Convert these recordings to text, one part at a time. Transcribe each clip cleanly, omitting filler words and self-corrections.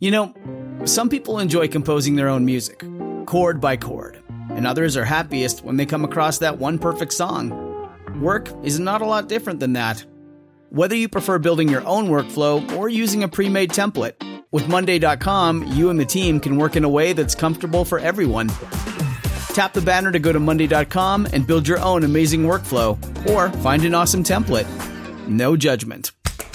You know, some people enjoy composing their own music, chord by chord, and others are happiest when they come across that one perfect song. Work is not a lot different than that. Whether you prefer building your own workflow or using a pre-made template, with Monday.com, you and the team can work in a way that's comfortable for everyone. Tap the banner to go to Monday.com and build your own amazing workflow, or find an awesome template. No judgment.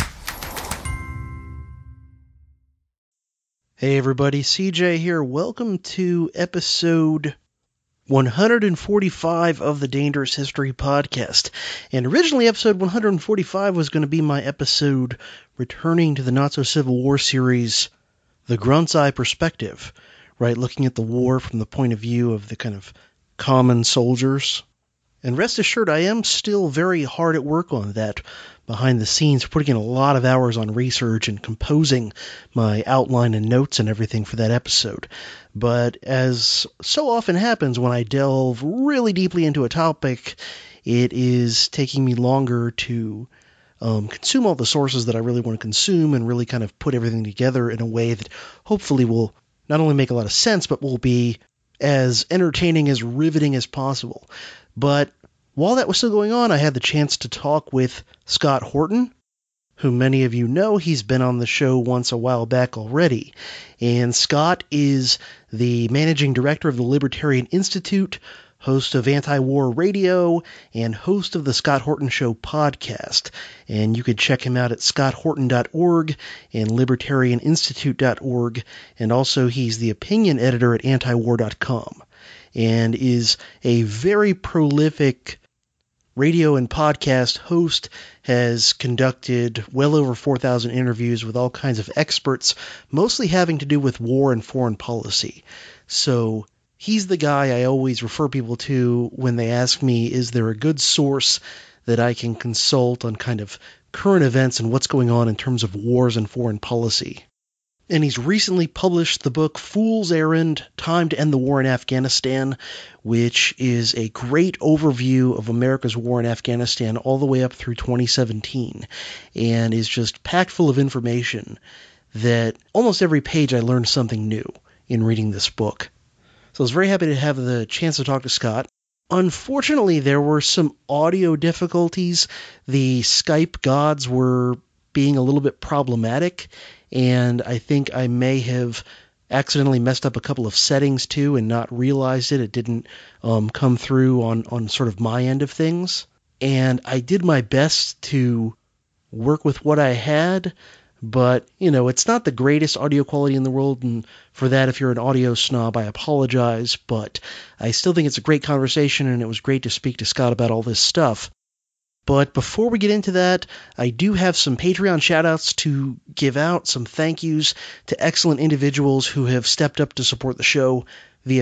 Hey everybody, CJ here. Welcome to episode 145 of the Dangerous History Podcast. And originally episode 145 was going to be my episode returning to the Not-So-Civil War series, The Grunt's Eye Perspective, right? Looking at the war from the point of view of the kind of common soldiers. And rest assured, I am still very hard at work on that behind the scenes, putting in a lot of hours on research and composing my outline and notes and everything for that episode. But as so often happens when I delve really deeply into a topic, it is taking me longer to consume all the sources that I really want to consume and really kind of put everything together in a way that hopefully will not only make a lot of sense, but will be as entertaining, as riveting as possible. But while that was still going on, I had the chance to talk with Scott Horton, who many of you know. He's been on the show once a while back already. And Scott is the managing director of the Libertarian Institute, host of Anti-War Radio, and host of the Scott Horton Show podcast. And you could check him out at scotthorton.org and libertarianinstitute.org. And also he's the opinion editor at antiwar.com and is a very prolific radio and podcast host, has conducted well over 4,000 interviews with all kinds of experts, mostly having to do with war and foreign policy. So he's the guy I always refer people to when they ask me, is there a good source that I can consult on kind of current events and what's going on in terms of wars and foreign policy. And he's recently published the book Fool's Errand, Time to End the War in Afghanistan, which is a great overview of America's war in Afghanistan all the way up through 2017, and is just packed full of information that almost every page I learned something new in reading this book. So I was very happy to have the chance to talk to Scott. Unfortunately, there were some audio difficulties. The Skype gods were being a little bit problematic, and I think I may have accidentally messed up a couple of settings too and not realized it. It didn't come through on sort of my end of things. And I did my best to work with what I had, but, you know, it's not the greatest audio quality in the world, and for that, if you're an audio snob, I apologize, but I still think it's a great conversation, and it was great to speak to Scott about all this stuff. But before we get into that, I do have some Patreon shoutouts to give out, some thank yous to excellent individuals who have stepped up to support the show via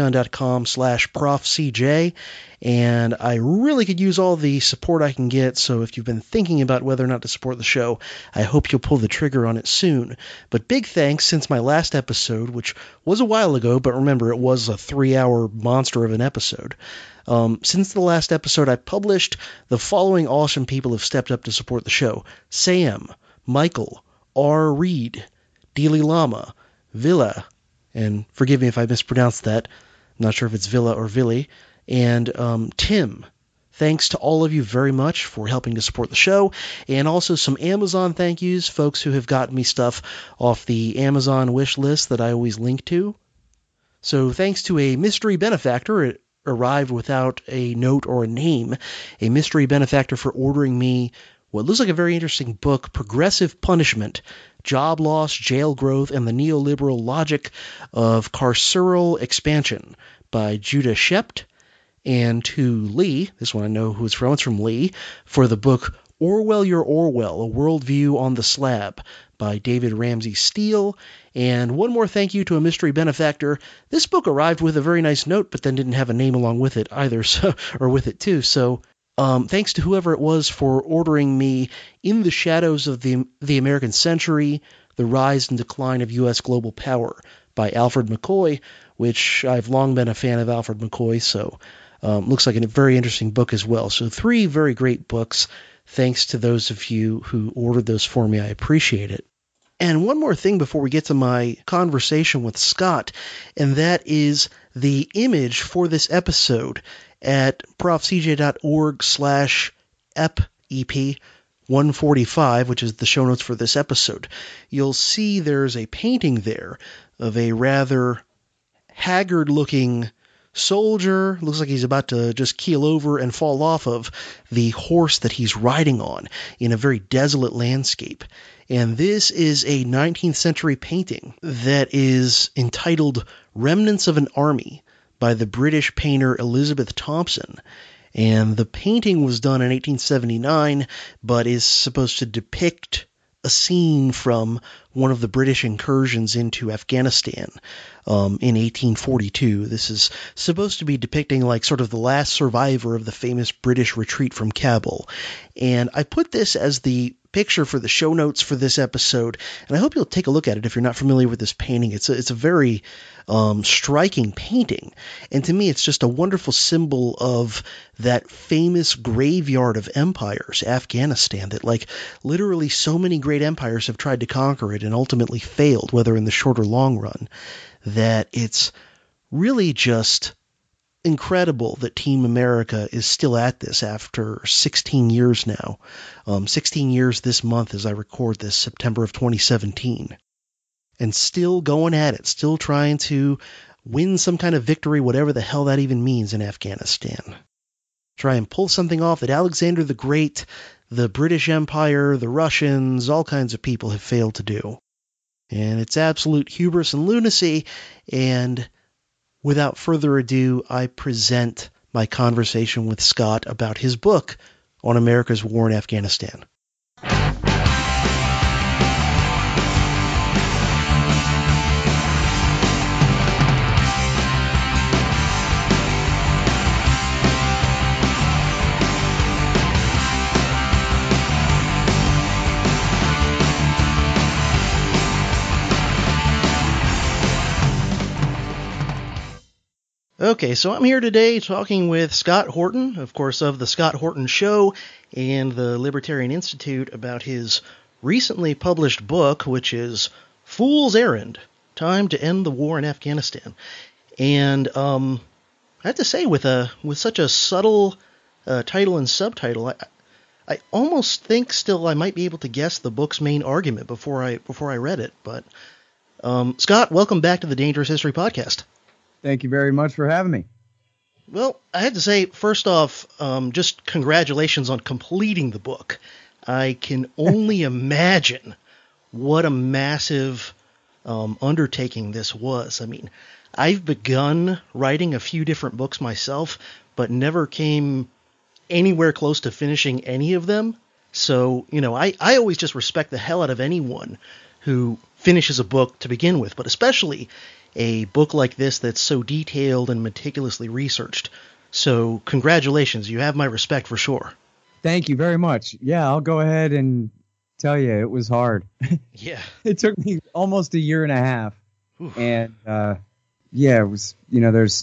patreon.com/profcj, and I really could use all the support I can get, so if you've been thinking about whether or not to support the show, I hope you'll pull the trigger on it soon. But big thanks since my last episode, which was a while ago, but remember, it was a 3-hour monster of an episode. Since the last episode I published, the following awesome people have stepped up to support the show: Sam, Michael, R. Reed, Dealey Lama, Villa, and forgive me if I mispronounced that, I'm not sure if it's Villa or Villy, and Tim. Thanks to all of you very much for helping to support the show, and also some Amazon thank yous, folks who have gotten me stuff off the Amazon wish list that I always link to. So thanks to a mystery benefactor, it arrived without a note or a name, a mystery benefactor for ordering me what looks like a very interesting book, Progressive Punishment, Job Loss, Jail Growth, and the Neoliberal Logic of Carceral Expansion by Judah Shept, and to Lee, this one I know who it's from Lee, for the book Orwell Your Orwell, A Worldview on the Slab by David Ramsey Steele. And one more thank you to a mystery benefactor. This book arrived with a very nice note, but then didn't have a name along with it either, or with it too. So thanks to whoever it was for ordering me In the Shadows of the American Century, The Rise and Decline of U.S. Global Power by Alfred McCoy, which I've long been a fan of Alfred McCoy, so looks like a very interesting book as well. So 3 very great books. Thanks to those of you who ordered those for me. I appreciate it. And one more thing before we get to my conversation with Scott, and that is the image for this episode at profcj.org/EP145, which is the show notes for this episode. You'll see there's a painting there of a rather haggard-looking soldier. Looks like he's about to just keel over and fall off of the horse that he's riding on in a very desolate landscape. And this is a 19th century painting that is entitled Remnants of an Army by the British painter Elizabeth Thompson. And the painting was done in 1879, but is supposed to depict a scene from one of the British incursions into Afghanistan in 1842. This is supposed to be depicting like sort of the last survivor of the famous British retreat from Kabul. And I put this as the picture for the show notes for this episode, and I hope you'll take a look at it if you're not familiar with this painting. It's a very striking painting, and to me it's just a wonderful symbol of that famous graveyard of empires, Afghanistan, that like literally so many great empires have tried to conquer it and ultimately failed, whether in the short or long run, that it's really just incredible that Team America is still at this after 16 years now. 16 years this month as I record this, September of 2017. And still going at it, still trying to win some kind of victory, whatever the hell that even means in Afghanistan. Try and pull something off that Alexander the Great, the British Empire, the Russians, all kinds of people have failed to do. And it's absolute hubris and lunacy, and without further ado, I present my conversation with Scott about his book on America's war in Afghanistan. Okay, so I'm here today talking with Scott Horton, of course, of The Scott Horton Show and the Libertarian Institute, about his recently published book, which is Fool's Errand, Time to End the War in Afghanistan. And I have to say, with such a subtle title and subtitle, I almost think still I might be able to guess the book's main argument before I read it. But Scott, welcome back to the Dangerous History Podcast. Thank you very much for having me. Well, I have to say, first off, just congratulations on completing the book. I can only imagine what a massive undertaking this was. I mean, I've begun writing a few different books myself, but never came anywhere close to finishing any of them. So, I always just respect the hell out of anyone who finishes a book to begin with, but especially a book like this that's so detailed and meticulously researched. So congratulations. You have my respect for sure. Thank you very much. Yeah, I'll go ahead and tell you it was hard. Yeah. It took me almost a year and a half. Oof. And it was, there's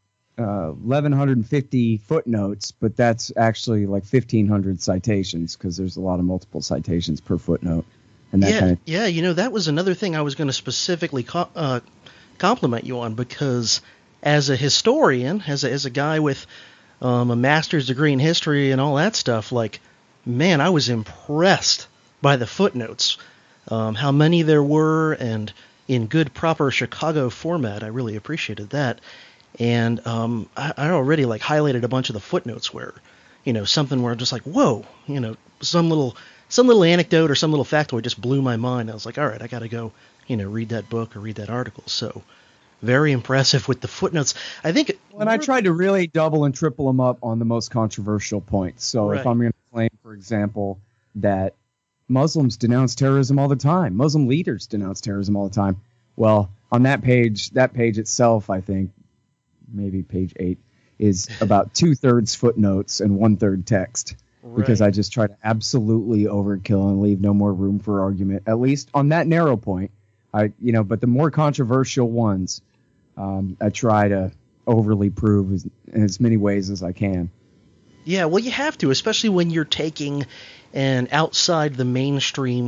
1,150 footnotes, but that's actually like 1,500 citations because there's a lot of multiple citations per footnote. And that that was another thing I was going to specifically compliment you on, because as a historian, as a guy with a master's degree in history and all that stuff, like, man, I was impressed by the footnotes, how many there were, and in good, proper Chicago format. I really appreciated that. And I already like highlighted a bunch of the footnotes where, something where I'm just like, whoa, some little anecdote or some little factoid just blew my mind. I was like, all right, I got to go, read that book or read that article. So very impressive with the footnotes. I think. And I tried to really double and triple them up on the most controversial points. So right. If I'm going to claim, for example, that Muslims denounce terrorism all the time, Muslim leaders denounce terrorism all the time. Well, on that page itself, I think maybe page 8 is about 2/3 footnotes and 1/3 text. Right. Because I just try to absolutely overkill and leave no more room for argument, at least on that narrow point. But the more controversial ones, I try to overly prove in as many ways as I can. Yeah, well, you have to, especially when you're taking an outside the mainstream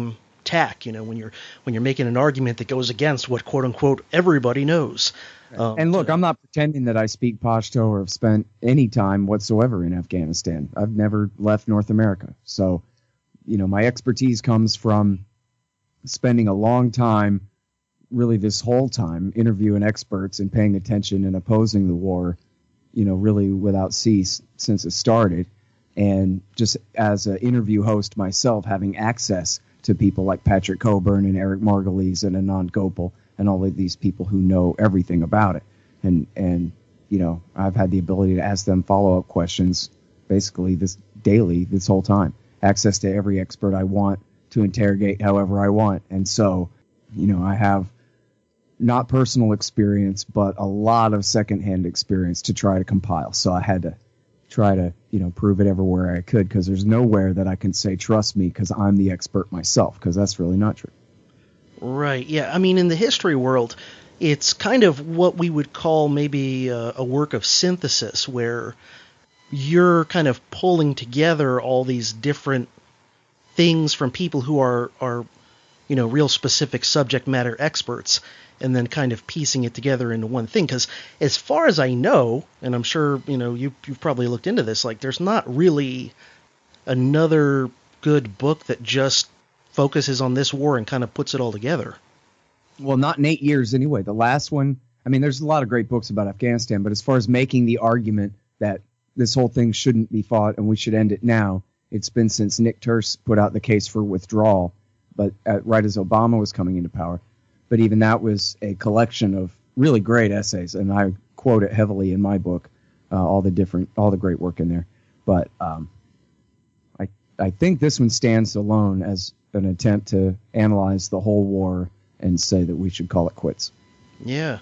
attack, when you're making an argument that goes against what quote unquote everybody knows. And look, I'm not pretending that I speak Pashto or have spent any time whatsoever in Afghanistan. I've never left North America. So, my expertise comes from spending a long time, really this whole time, interviewing experts and paying attention and opposing the war, really without cease since it started. And just as an interview host myself, having access to people like Patrick Coburn and Eric Margulies and Anand Gopal and all of these people who know everything about it. And I've had the ability to ask them follow-up questions basically this whole time. Access to every expert I want to interrogate however I want. And so, I have not personal experience, but a lot of secondhand experience to try to compile. So I had to try to, prove it everywhere I could, because there's nowhere that I can say, trust me, because I'm the expert myself, because that's really not true. Right, yeah. I mean, in the history world, it's kind of what we would call maybe a work of synthesis, where you're kind of pulling together all these different things from people who are real specific subject matter experts, and then kind of piecing it together into one thing. Because as far as I know, and I'm sure, you've probably looked into this, like there's not really another good book that just focuses on this war and kind of puts it all together. Well, not in 8 years anyway. The last one, I mean, there's a lot of great books about Afghanistan, but as far as making the argument that this whole thing shouldn't be fought and we should end it now, it's been since Nick Turse put out the case for withdrawal, but right as Obama was coming into power. But even that was a collection of really great essays, and I quote it heavily in my book, all the great work in there. But I think this one stands alone as an attempt to analyze the whole war and say that we should call it quits. Yeah.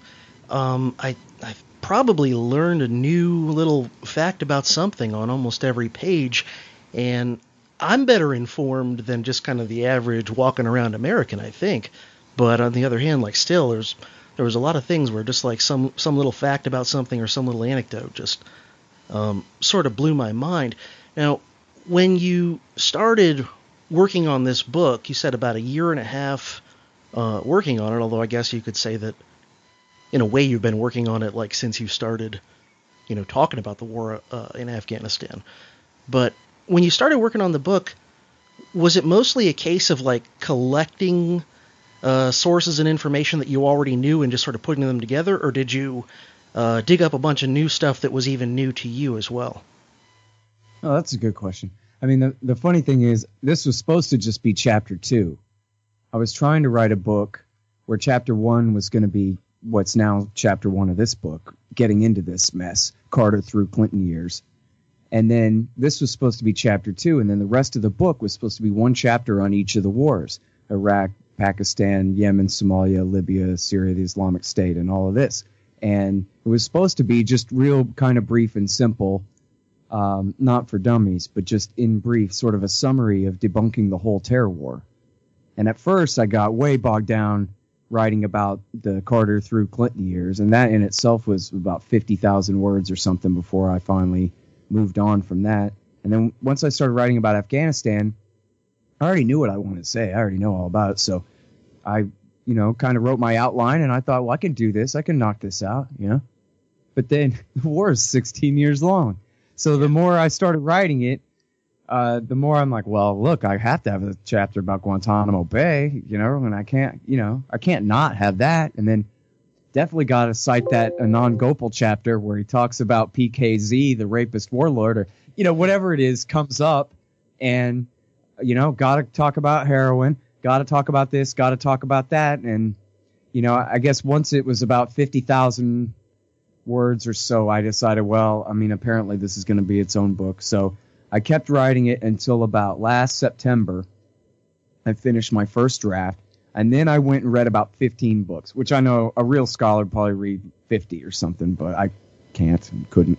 I've probably learned a new little fact about something on almost every page, and I'm better informed than just kind of the average walking around American, I think. But on the other hand, like still, there was a lot of things where just like some little fact about something or some little anecdote just sort of blew my mind. Now, when you started working on this book, you said about a year and a half working on it, although I guess you could say that in a way you've been working on it like since you started, talking about the war in Afghanistan. But when you started working on the book, was it mostly a case of like collecting sources and information that you already knew and just sort of putting them together, or did you dig up a bunch of new stuff that was even new to you as well? Oh, that's a good question. I mean, the funny thing is, this was supposed to just be chapter 2. I was trying to write a book where chapter 1 was going to be what's now chapter 1 of this book, getting into this mess, Carter through Clinton years. And then this was supposed to be chapter 2, and then the rest of the book was supposed to be one chapter on each of the wars, Iraq, Pakistan, Yemen, Somalia, Libya, Syria, the Islamic State, and all of this. And it was supposed to be just real kind of brief and simple, not for dummies, but just in brief, sort of a summary of debunking the whole terror war. And at first, I got way bogged down writing about the Carter through Clinton years, and that in itself was about 50,000 words or something before I finally moved on from that. And then once I started writing about Afghanistan, I already knew what I wanted to say. I already know all about it. So I, kind of wrote my outline, and I thought, well, I can do this. I can knock this out, But then the war is 16 years long. So the more I started writing it, the more I'm like, well, look, I have to have a chapter about Guantanamo Bay, and I can't not have that. And then definitely got to cite that Anand Gopal chapter where he talks about PKZ, the rapist warlord, or, whatever it is comes up. And, got to talk about heroin, got to talk about this, got to talk about that. And, I guess once it was about 50,000 words or so, I decided, well, apparently this is going to be its own book. So I kept writing it until about last September. I finished my first draft. And then I went and read about 15 books, which I know a real scholar would probably read 50 or something, but I can't and couldn't.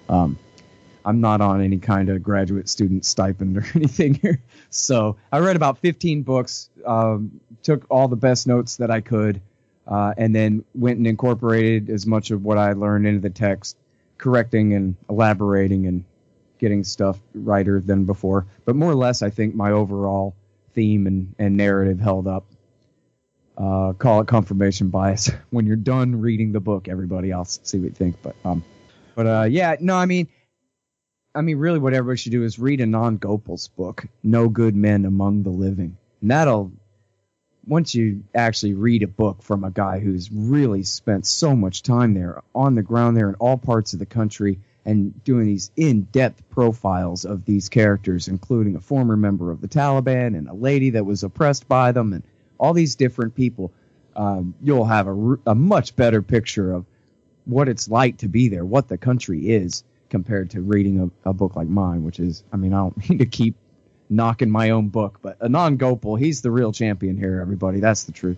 I'm not on any kind of graduate student stipend or anything here. So I read about 15 books, took all the best notes that I could, and then went and incorporated as much of what I learned into the text, correcting and elaborating and getting stuff righter than before. But more or less, I think my overall theme and narrative held up. Call it confirmation bias. When you're done reading the book, everybody else, see what you think. But yeah, no, I mean, really what everybody should do is read Anand Gopal's book, No Good Men Among the Living. And once you actually read a book from a guy who's really spent so much time there, on the ground there in all parts of the country, and doing these in-depth profiles of these characters, including a former member of the Taliban and a lady that was oppressed by them, and all these different people, you'll have a much better picture of what it's like to be there, what the country is, compared to reading a book like mine, which is, I don't mean to keep knocking my own book, but Anand Gopal, he's the real champion here, everybody. That's the truth.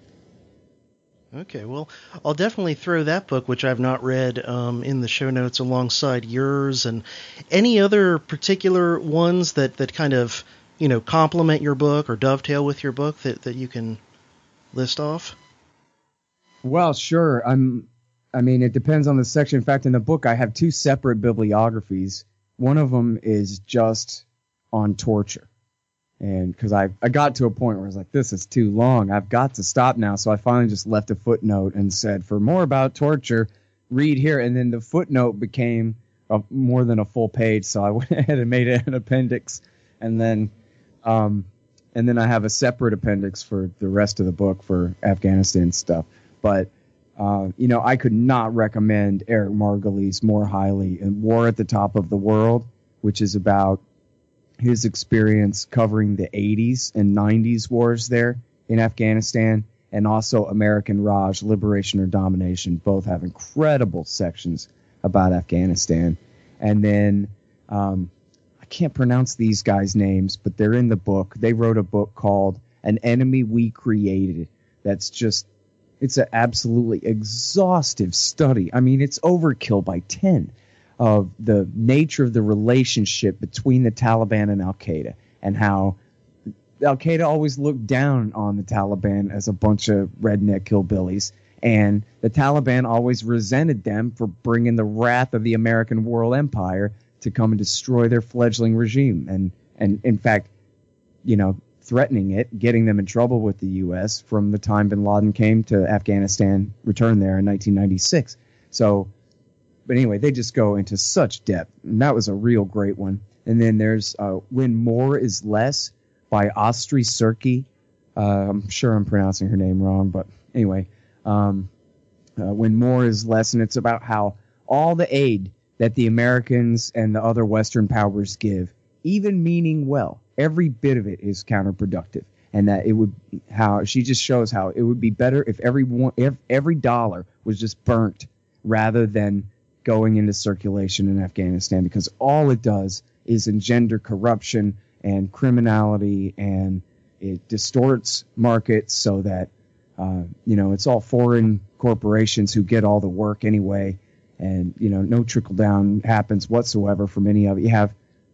Okay, well, I'll definitely throw that book, which I've not read, in the show notes alongside yours. And any other particular ones that kind of, complement your book or dovetail with your book that you can list off? Well, sure. It depends on the section. In fact, in the book, I have two separate bibliographies. One of them is just on torture. And because I got to a point where I was like, this is too long. I've got to stop now. So I finally just left a footnote and said, for more about torture, read here. And then the footnote became more than a full page. So I went ahead and made it an appendix. And then I have a separate appendix for the rest of the book for Afghanistan stuff. But, I could not recommend Eric Margolyes more highly. And War at the Top of the World, which is about his experience covering the 80s and 90s wars there in Afghanistan, and also American Raj, Liberation or Domination. Both have incredible sections about Afghanistan. And then I can't pronounce these guys' names, but they're in the book. They wrote a book called An Enemy We Created. It's an absolutely exhaustive study. It's overkill by 10. Of the nature of the relationship between the Taliban and Al-Qaeda, and how Al-Qaeda always looked down on the Taliban as a bunch of redneck hillbillies, and the Taliban always resented them for bringing the wrath of the American world empire to come and destroy their fledgling regime, and in fact, threatening it, getting them in trouble with the U.S. from the time bin Laden came to Afghanistan, returned there in 1996. But anyway, they just go into such depth, and that was a real great one. And then there's When More is Less by Astri Serki. I'm sure I'm pronouncing her name wrong, but anyway, When More is Less, and it's about how all the aid that the Americans and the other Western powers give, even meaning well, every bit of it is counterproductive. And that she just shows how it would be better if every dollar was just burnt rather than going into circulation in Afghanistan, because all it does is engender corruption and criminality, and it distorts markets so that it's all foreign corporations who get all the work anyway, and no trickle down happens whatsoever from any of it. You have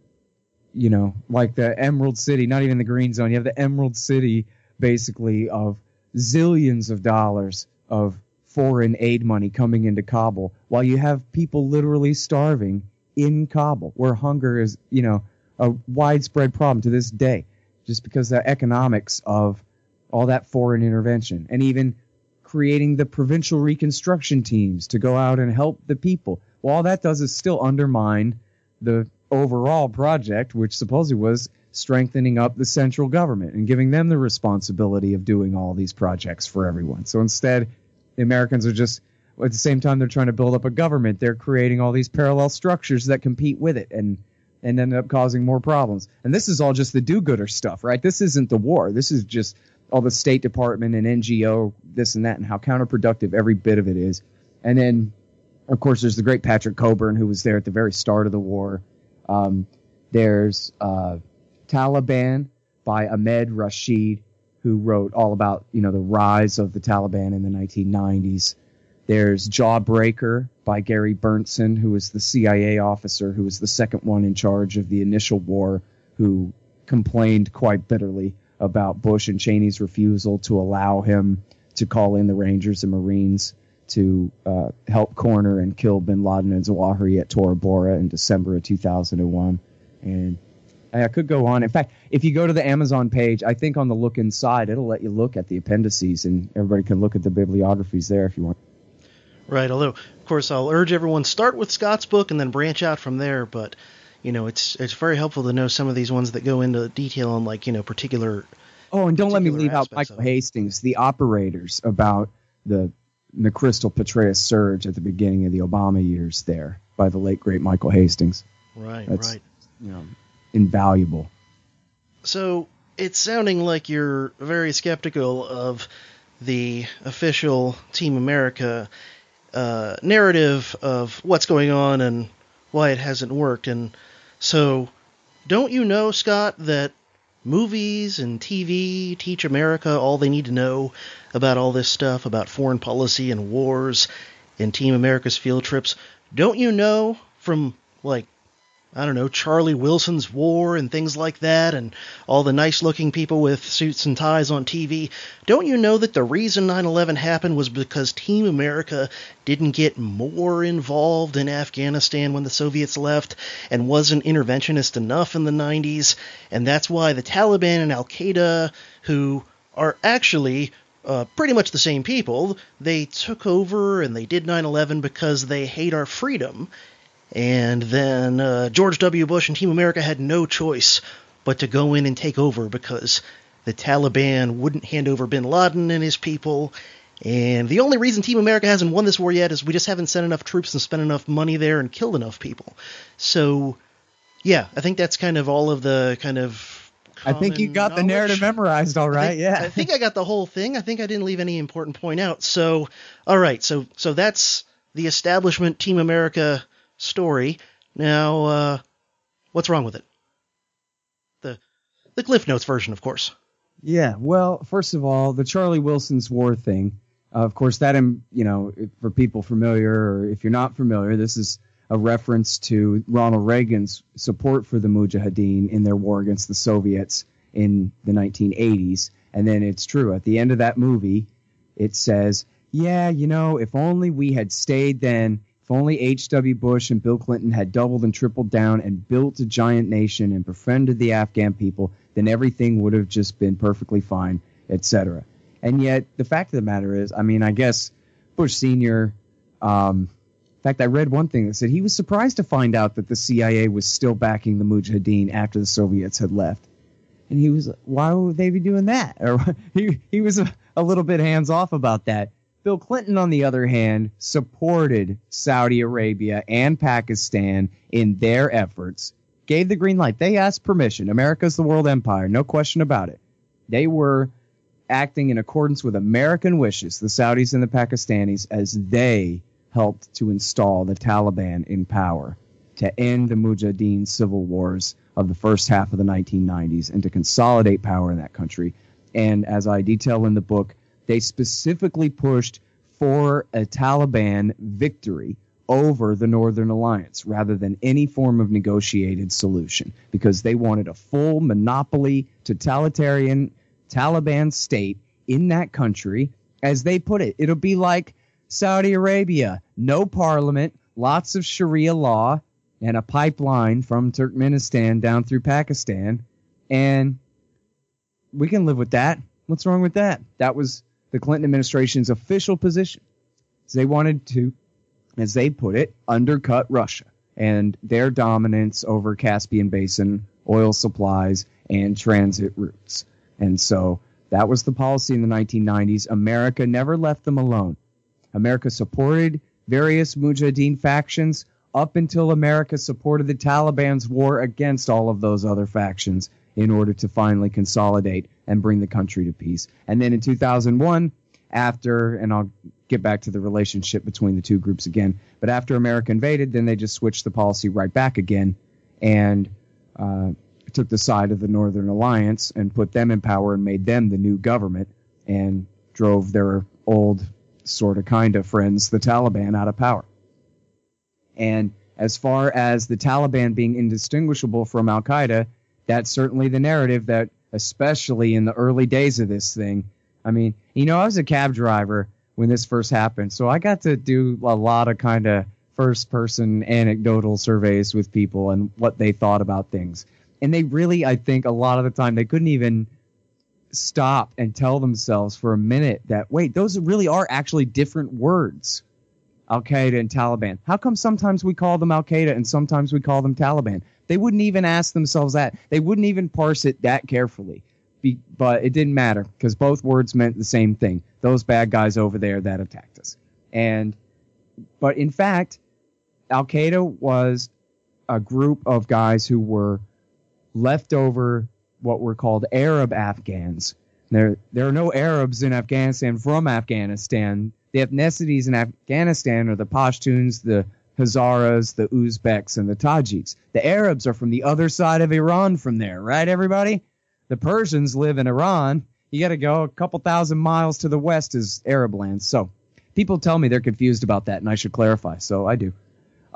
like the Emerald City, not even the Green Zone, you have the Emerald City basically of zillions of dollars of foreign aid money coming into Kabul, while you have people literally starving in Kabul, where hunger is, a widespread problem to this day, just because the economics of all that foreign intervention, and even creating the provincial reconstruction teams to go out and help the people. Well, all that does is still undermine the overall project, which supposedly was strengthening up the central government and giving them the responsibility of doing all these projects for everyone. So instead, the Americans are just, at the same time they're trying to build up a government, they're creating all these parallel structures that compete with it and end up causing more problems. And this is all just the do-gooder stuff, right? This isn't the war. This is just all the State Department and NGO, this and that, and how counterproductive every bit of it is. And then, of course, there's the great Patrick Cockburn, who was there at the very start of the war. There's Taliban by Ahmed Rashid, who wrote all about, the rise of the Taliban in the 1990s. There's Jawbreaker by Gary Berntsen, who was the CIA officer who was the second one in charge of the initial war, who complained quite bitterly about Bush and Cheney's refusal to allow him to call in the Rangers and Marines to help corner and kill bin Laden and Zawahiri at Tora Bora in December of 2001. And I could go on. In fact, if you go to the Amazon page, I think on the look inside, it'll let you look at the appendices, and everybody can look at the bibliographies there if you want. Right, although, of course, I'll urge everyone start with Scott's book and then branch out from there, but, it's very helpful to know some of these ones that go into detail on, particular... Oh, and don't let me leave out Michael Hastings, the operators, about the McChrystal Petraeus surge at the beginning of the Obama years there by the late, great Michael Hastings. That's, invaluable. So, it's sounding like you're very skeptical of the official Team America narrative of what's going on and why it hasn't worked. And so, don't you know, Scott, that movies and TV teach America all they need to know about all this stuff, about foreign policy and wars and Team America's field trips? Don't you know from, Charlie Wilson's War and things like that, and all the nice-looking people with suits and ties on TV, don't you know that the reason 9/11 happened was because Team America didn't get more involved in Afghanistan when the Soviets left and wasn't interventionist enough in the 90s, and that's why the Taliban and Al-Qaeda, who are actually pretty much the same people, they took over and they did 9/11 because they hate our freedom. And then George W. Bush and Team America had no choice but to go in and take over because the Taliban wouldn't hand over bin Laden and his people. And the only reason Team America hasn't won this war yet is we just haven't sent enough troops and spent enough money there and killed enough people. So, yeah, I think that's kind of all of the kind of I think you got the narrative memorized all right, I think I got the whole thing. I think I didn't leave any important point out. So, all right, so that's the establishment Team America story. Now, what's wrong with it? The Cliff Notes version, of course. Yeah, well, first of all, the Charlie Wilson's War thing, of course, that, for people familiar, or if you're not familiar, this is a reference to Ronald Reagan's support for the Mujahideen in their war against the Soviets in the 1980s. And then it's true. At the end of that movie, it says, yeah, if only we had stayed then, if only H.W. Bush and Bill Clinton had doubled and tripled down and built a giant nation and befriended the Afghan people, then everything would have just been perfectly fine, etc. And yet, the fact of the matter is, I guess Bush Sr., in fact, I read one thing that said he was surprised to find out that the CIA was still backing the Mujahideen after the Soviets had left. And he was, why would they be doing that? Or he was a little bit hands-off about that. Bill Clinton, on the other hand, supported Saudi Arabia and Pakistan in their efforts, gave the green light. They asked permission. America's the world empire, no question about it. They were acting in accordance with American wishes, the Saudis and the Pakistanis, as they helped to install the Taliban in power, to end the Mujahideen civil wars of the first half of the 1990s and to consolidate power in that country. And as I detail in the book, they specifically pushed for a Taliban victory over the Northern Alliance rather than any form of negotiated solution, because they wanted a full monopoly totalitarian Taliban state in that country. As they put it, it'll be like Saudi Arabia, no parliament, lots of Sharia law, and a pipeline from Turkmenistan down through Pakistan. And we can live with that. What's wrong with that? That was the Clinton administration's official position. So they wanted to, as they put it, undercut Russia and their dominance over Caspian Basin oil supplies and transit routes. And so that was the policy in the 1990s. America never left them alone. America supported various Mujahideen factions up until America supported the Taliban's war against all of those other factions in order to finally consolidate and bring the country to peace. And then in 2001, after, and I'll get back to the relationship between the two groups again, but after America invaded, then they just switched the policy right back again and took the side of the Northern Alliance and put them in power and made them the new government and drove their old sort of kind of friends, the Taliban, out of power. And as far as the Taliban being indistinguishable from Al-Qaeda, that's certainly the narrative that, especially in the early days of this thing, I was a cab driver when this first happened, so I got to do a lot of kind of first-person anecdotal surveys with people and what they thought about things. And they really, I think, a lot of the time, they couldn't even stop and tell themselves for a minute that, wait, those really are actually different words, Al-Qaeda and Taliban. How come sometimes we call them Al-Qaeda and sometimes we call them Taliban? They wouldn't even ask themselves that. They wouldn't even parse it that carefully. But it didn't matter because both words meant the same thing. Those bad guys over there that attacked us. But in fact, Al-Qaeda was a group of guys who were leftover, what were called Arab Afghans. There are no Arabs in Afghanistan from Afghanistan. The ethnicities in Afghanistan are the Pashtuns, the Hazaras, the Uzbeks, and the Tajiks. The Arabs are from the other side of Iran from there, right, everybody? The Persians live in Iran. You got to go a couple thousand miles to the west is Arab land. So people tell me they're confused about that, and I should clarify. So I do.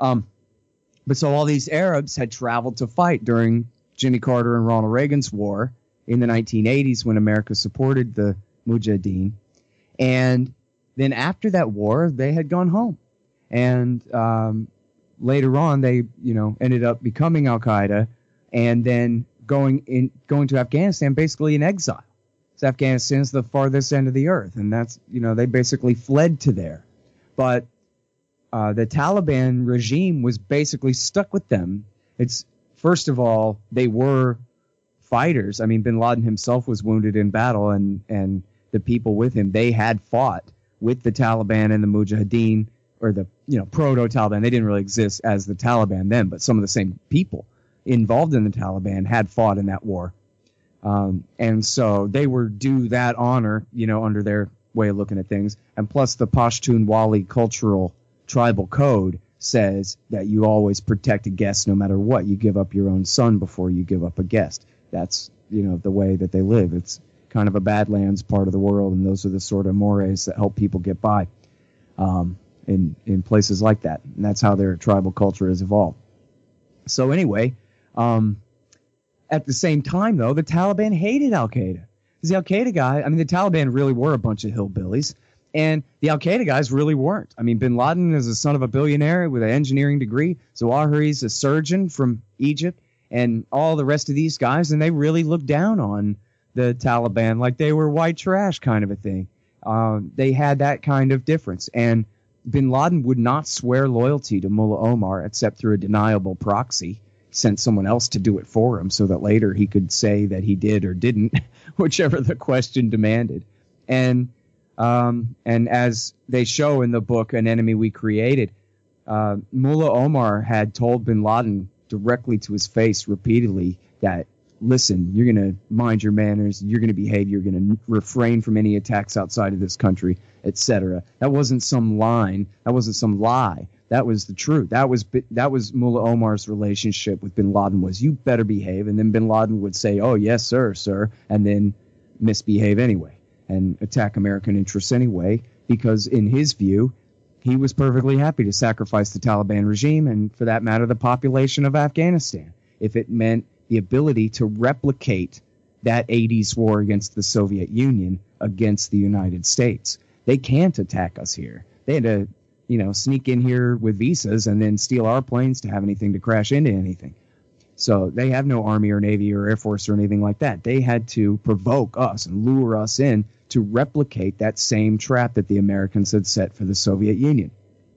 But so all these Arabs had traveled to fight during Jimmy Carter and Ronald Reagan's war in the 1980s when America supported the Mujahideen. And then after that war, they had gone home. And later on, they ended up becoming Al-Qaeda and then going to Afghanistan basically in exile. So Afghanistan's the farthest end of the earth, and that's, they basically fled to there. But the Taliban regime was basically stuck with them. It's, first of all, they were fighters. I mean, bin Laden himself was wounded in battle, and the people with him, they had fought with the Taliban and the Mujahideen, or the proto-Taliban. They didn't really exist as the Taliban then, but some of the same people involved in the Taliban had fought in that war. And so they were due that honor, under their way of looking at things. And plus the Pashtun Wali cultural tribal code says that you always protect a guest no matter what. You give up your own son before you give up a guest. That's, the way that they live. It's kind of a Badlands part of the world, and those are the sort of mores that help people get by in places like that. And that's how their tribal culture has evolved. So anyway, at the same time, though, the Taliban hated Al-Qaeda. Because the Al-Qaeda guy, the Taliban really were a bunch of hillbillies, and the Al-Qaeda guys really weren't. Bin Laden is the son of a billionaire with an engineering degree. Zawahiri's a surgeon from Egypt, and all the rest of these guys, and they really looked down on the Taliban like they were white trash kind of a thing. They had that kind of difference. And bin Laden would not swear loyalty to Mullah Omar except through a deniable proxy. Sent someone else to do it for him so that later he could say that he did or didn't, whichever the question demanded. And as they show in the book, An Enemy We Created, Mullah Omar had told bin Laden directly to his face repeatedly that, listen, you're going to mind your manners, you're going to behave, you're going to refrain from any attacks outside of this country, etc. That wasn't some line, that wasn't some lie. That was the truth. That was Mullah Omar's relationship with bin Laden, was you better behave. And then bin Laden would say, oh, yes, sir, and then misbehave anyway and attack American interests anyway, because in his view, he was perfectly happy to sacrifice the Taliban regime and, for that matter, the population of Afghanistan, if it meant the ability to replicate that 80s war against the Soviet Union against the United States. They can't attack us here. They had to sneak in here with visas and then steal our planes to have anything to crash into anything. So they have no Army or Navy or Air Force or anything like that. They had to provoke us and lure us in to replicate that same trap that the Americans had set for the Soviet Union.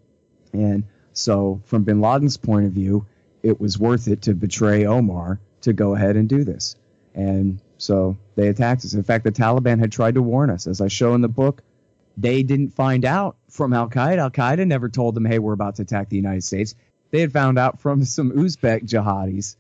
And so from bin Laden's point of view, it was worth it to betray Omar to go ahead and do this. And so they attacked us. In fact, the Taliban had tried to warn us. As I show in the book, they didn't find out from Al-Qaeda. Al-Qaeda never told them, hey, we're about to attack the United States. They had found out from some Uzbek jihadis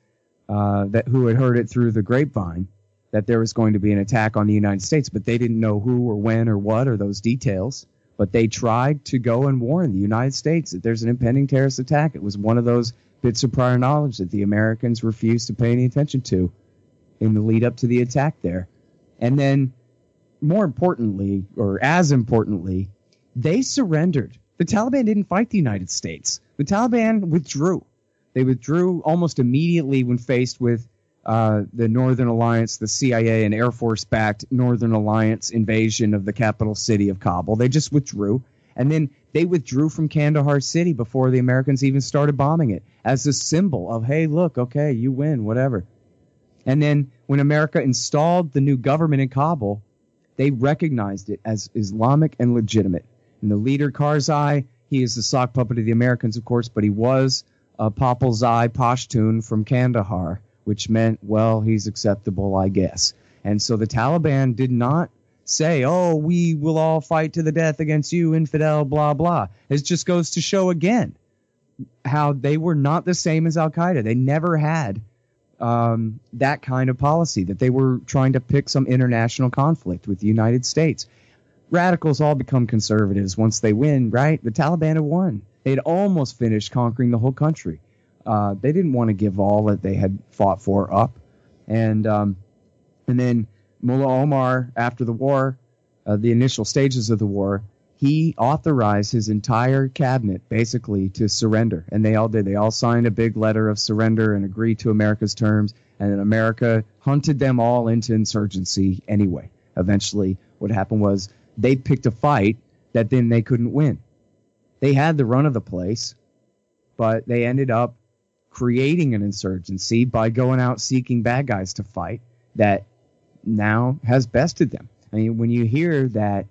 who had heard it through the grapevine that there was going to be an attack on the United States, but they didn't know who or when or what or those details. But they tried to go and warn the United States that there's an impending terrorist attack. It was one of those bits of prior knowledge that the Americans refused to pay any attention to in the lead up to the attack there. And then, more importantly, or as importantly, they surrendered. The Taliban didn't fight the United States. The Taliban withdrew. They withdrew almost immediately when faced with the Northern Alliance, the CIA and Air Force-backed Northern Alliance invasion of the capital city of Kabul. They just withdrew. And then they withdrew from Kandahar City before the Americans even started bombing it as a symbol of, hey, look, okay, you win, whatever. And then when America installed the new government in Kabul, they recognized it as Islamic and legitimate. And the leader, Karzai, he is the sock puppet of the Americans, of course, but he was a Populzai Pashtun from Kandahar, which meant, well, he's acceptable, I guess. And so the Taliban did not say, oh, we will all fight to the death against you, infidel, blah, blah. It just goes to show again how they were not the same as Al-Qaeda. They never had that kind of policy, that they were trying to pick some international conflict with the United States. Radicals all become conservatives once they win, right? The Taliban had won. They'd almost finished conquering the whole country. They didn't want to give all that they had fought for up. And then Mullah Omar, after the war, the initial stages of the war, he authorized his entire cabinet basically to surrender. And they all did. They all signed a big letter of surrender and agreed to America's terms. And then America hunted them all into insurgency anyway. Eventually, what happened was they picked a fight that then they couldn't win. They had the run of the place, but they ended up creating an insurgency by going out seeking bad guys to fight that now has bested them. I mean, when you hear that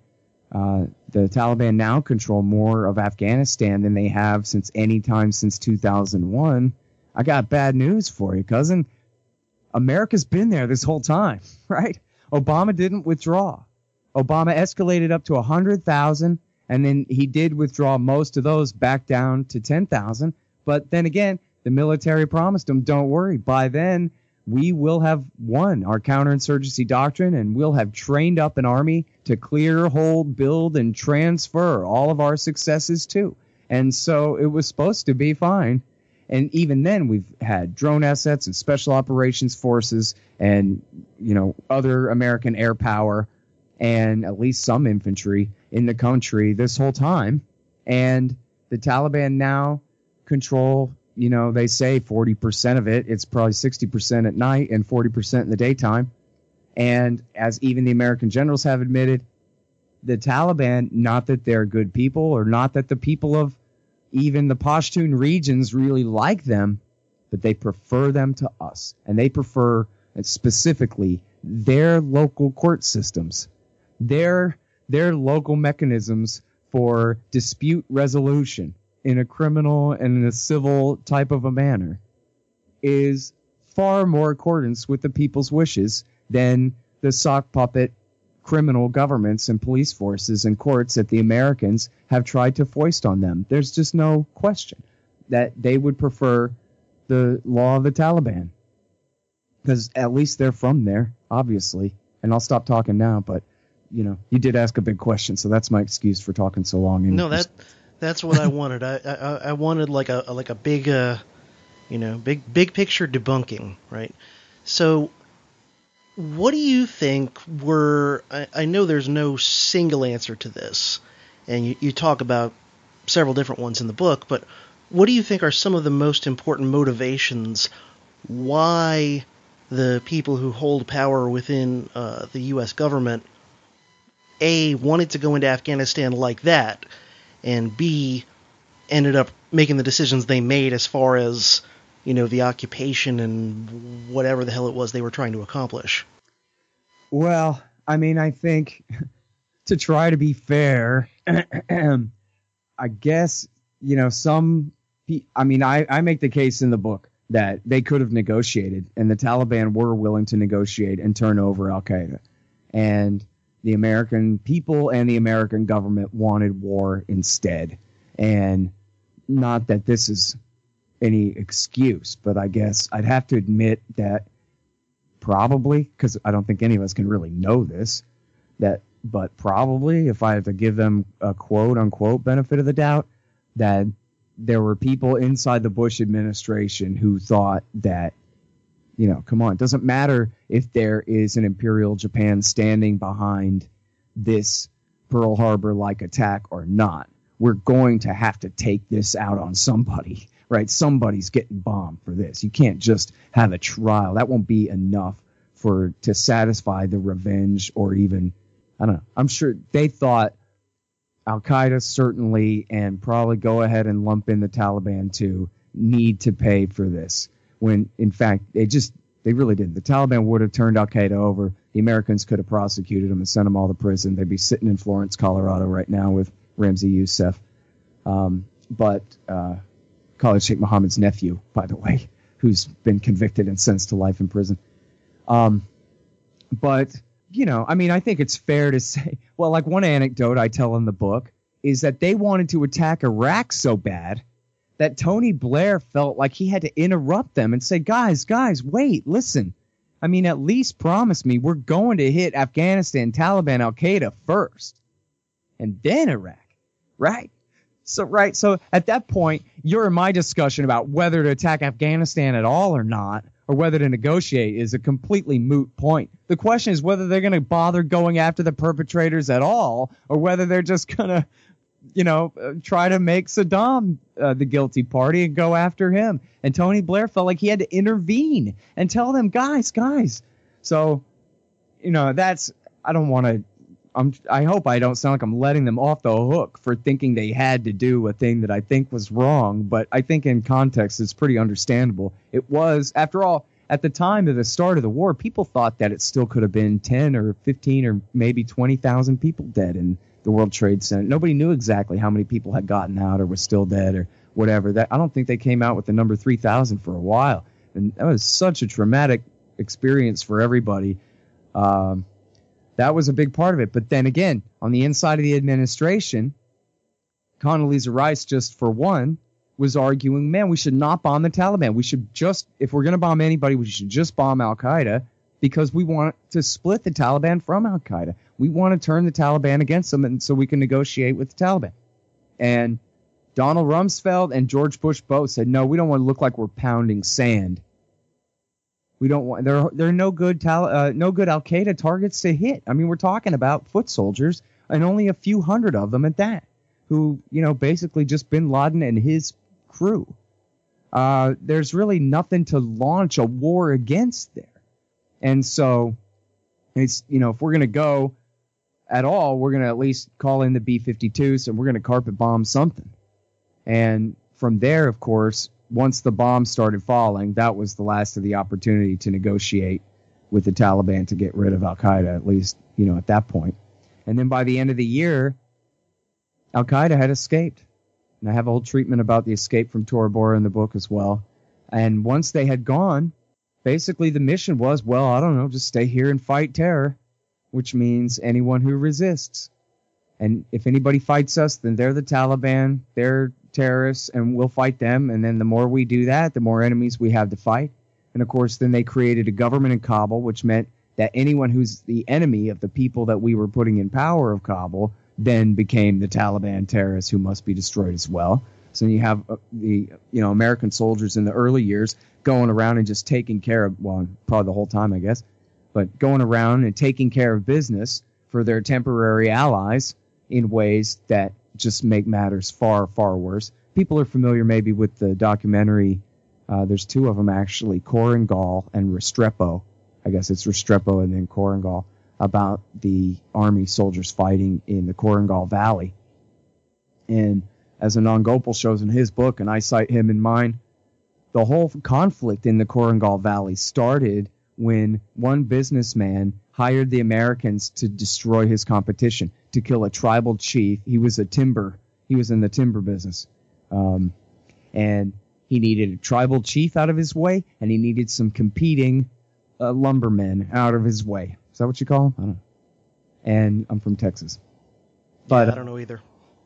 the Taliban now control more of Afghanistan than they have since any time since 2001, I got bad news for you, cousin. America's been there this whole time, right? Obama didn't withdraw. Obama escalated up to 100,000, and then he did withdraw most of those back down to 10,000. But then again, the military promised him, don't worry, by then we will have won our counterinsurgency doctrine, and we'll have trained up an army to clear, hold, build, and transfer all of our successes too. And so it was supposed to be fine. And even then, we've had drone assets and special operations forces and, you know, other American air power and at least some infantry in the country this whole time. And the Taliban now control, you know, they say 40% of it. It's probably 60% at night and 40% in the daytime. And as even the American generals have admitted, the Taliban, not that they're good people or not that the people of even the Pashtun regions really like them, but they prefer them to us. And they prefer specifically their local court systems, their local mechanisms for dispute resolution in a criminal and in a civil type of a manner is far more accordance with the people's wishes than the sock puppet criminal governments and police forces and courts that the Americans have tried to foist on them. There's just no question that they would prefer the law of the Taliban, because at least they're from there, obviously. And I'll stop talking now, but you know, you did ask a big question, so that's my excuse for talking so long. And no, that's what I wanted. I wanted like a big, big picture debunking, right? So, what do you think were? I know there's no single answer to this, and you talk about several different ones in the book. But what do you think are some of the most important motivations why the people who hold power within the U.S. government wanted to go into Afghanistan like that, and B, ended up making the decisions they made as far as, you know, the occupation and whatever the hell it was they were trying to accomplish? Well, I mean, I think to try to be fair, I guess, you know, I make the case in the book that they could have negotiated, and the Taliban were willing to negotiate and turn over Al-Qaeda. And the American people and the American government wanted war instead. And not that this is any excuse, but I guess I'd have to admit that probably, because I don't think any of us can really know this, but probably if I had to give them a quote unquote benefit of the doubt, that there were people inside the Bush administration who thought that, you know, come on, it doesn't matter if there is an Imperial Japan standing behind this Pearl Harbor-like attack or not. We're going to have to take this out on somebody, right? Somebody's getting bombed for this. You can't just have a trial. That won't be enough to satisfy the revenge, or even, I don't know. I'm sure they thought Al-Qaeda certainly, and probably go ahead and lump in the Taliban too, need to pay for this. When in fact They really didn't. The Taliban would have turned al-Qaeda over. The Americans could have prosecuted them and sent them all to prison. They'd be sitting in Florence, Colorado right now with Ramzi Youssef. But Khalid Sheikh Mohammed's nephew, by the way, who's been convicted and sentenced to life in prison. But, you know, I mean, I think it's fair to say, well, like one anecdote I tell in the book is that they wanted to attack Iraq so bad that Tony Blair felt like he had to interrupt them and say, guys, wait, listen. I mean, at least promise me we're going to hit Afghanistan, Taliban, al-Qaeda first, and then Iraq, right? So at that point, you're in my discussion about whether to attack Afghanistan at all or not, or whether to negotiate is a completely moot point. The question is whether they're going to bother going after the perpetrators at all, or whether they're just going to, you know, try to make Saddam the guilty party and go after him. And Tony Blair felt like he had to intervene and tell them, guys. So, you know, I hope I don't sound like I'm letting them off the hook for thinking they had to do a thing that I think was wrong. But I think in context, it's pretty understandable. It was, after all, at the time of the start of the war, people thought that it still could have been 10 or 15 or maybe 20,000 people dead in the World Trade Center. Nobody knew exactly how many people had gotten out or were still dead or whatever. I don't think they came out with the number 3,000 for a while. And that was such a traumatic experience for everybody. That was a big part of it. But then again, on the inside of the administration, Condoleezza Rice, just for one, was arguing, man, we should not bomb the Taliban. We should just, if we're going to bomb anybody, we should just bomb al-Qaeda because we want to split the Taliban from al-Qaeda. We want to turn the Taliban against them and so we can negotiate with the Taliban. And Donald Rumsfeld and George Bush both said, no, we don't want to look like we're pounding sand. We don't want, there are no good al-Qaeda targets to hit. I mean, we're talking about foot soldiers and only a few hundred of them at that, who, you know, basically just bin Laden and his crew. There's really nothing to launch a war against there. And so it's, you know, if we're going to go at all, we're going to at least call in the B-52s and we're going to carpet bomb something. And from there, of course, once the bombs started falling, that was the last of the opportunity to negotiate with the Taliban to get rid of al-Qaeda, at least, you know, at that point. And then by the end of the year, al-Qaeda had escaped. And I have a whole treatment about the escape from Tora Bora in the book as well. And once they had gone, basically the mission was, well, I don't know, just stay here and fight terror, which means anyone who resists. And if anybody fights us, then they're the Taliban, they're terrorists, and we'll fight them. And then the more we do that, the more enemies we have to fight. And of course, then they created a government in Kabul, which meant that anyone who's the enemy of the people that we were putting in power of Kabul then became the Taliban terrorists who must be destroyed as well. So you have the, you know, American soldiers in the early years going around and just taking care of, well, probably the whole time, I guess, but going around and taking care of business for their temporary allies in ways that just make matters far, far worse. People are familiar maybe with the documentary. There's two of them, actually, Korengal and Restrepo. I guess it's Restrepo and then Korengal, about the army soldiers fighting in the Korengal Valley. And as Anand Gopal shows in his book, and I cite him in mine, the whole conflict in the Korengal Valley started when one businessman hired the Americans to destroy his competition, to kill a tribal chief. He was in the timber business. And he needed a tribal chief out of his way, and he needed some competing lumbermen out of his way. Is that what you call them? I don't know. And I'm from Texas. But yeah, I don't know either.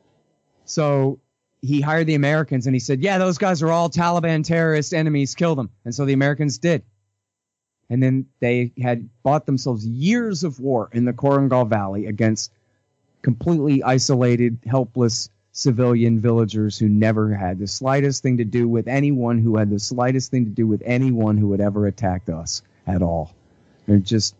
So he hired the Americans, and he said, yeah, those guys are all Taliban terrorist enemies, kill them. And so the Americans did. And then they had bought themselves years of war in the Korengal Valley against completely isolated, helpless civilian villagers who never had the slightest thing to do with anyone who had the slightest thing to do with anyone who had ever attacked us at all. They're just,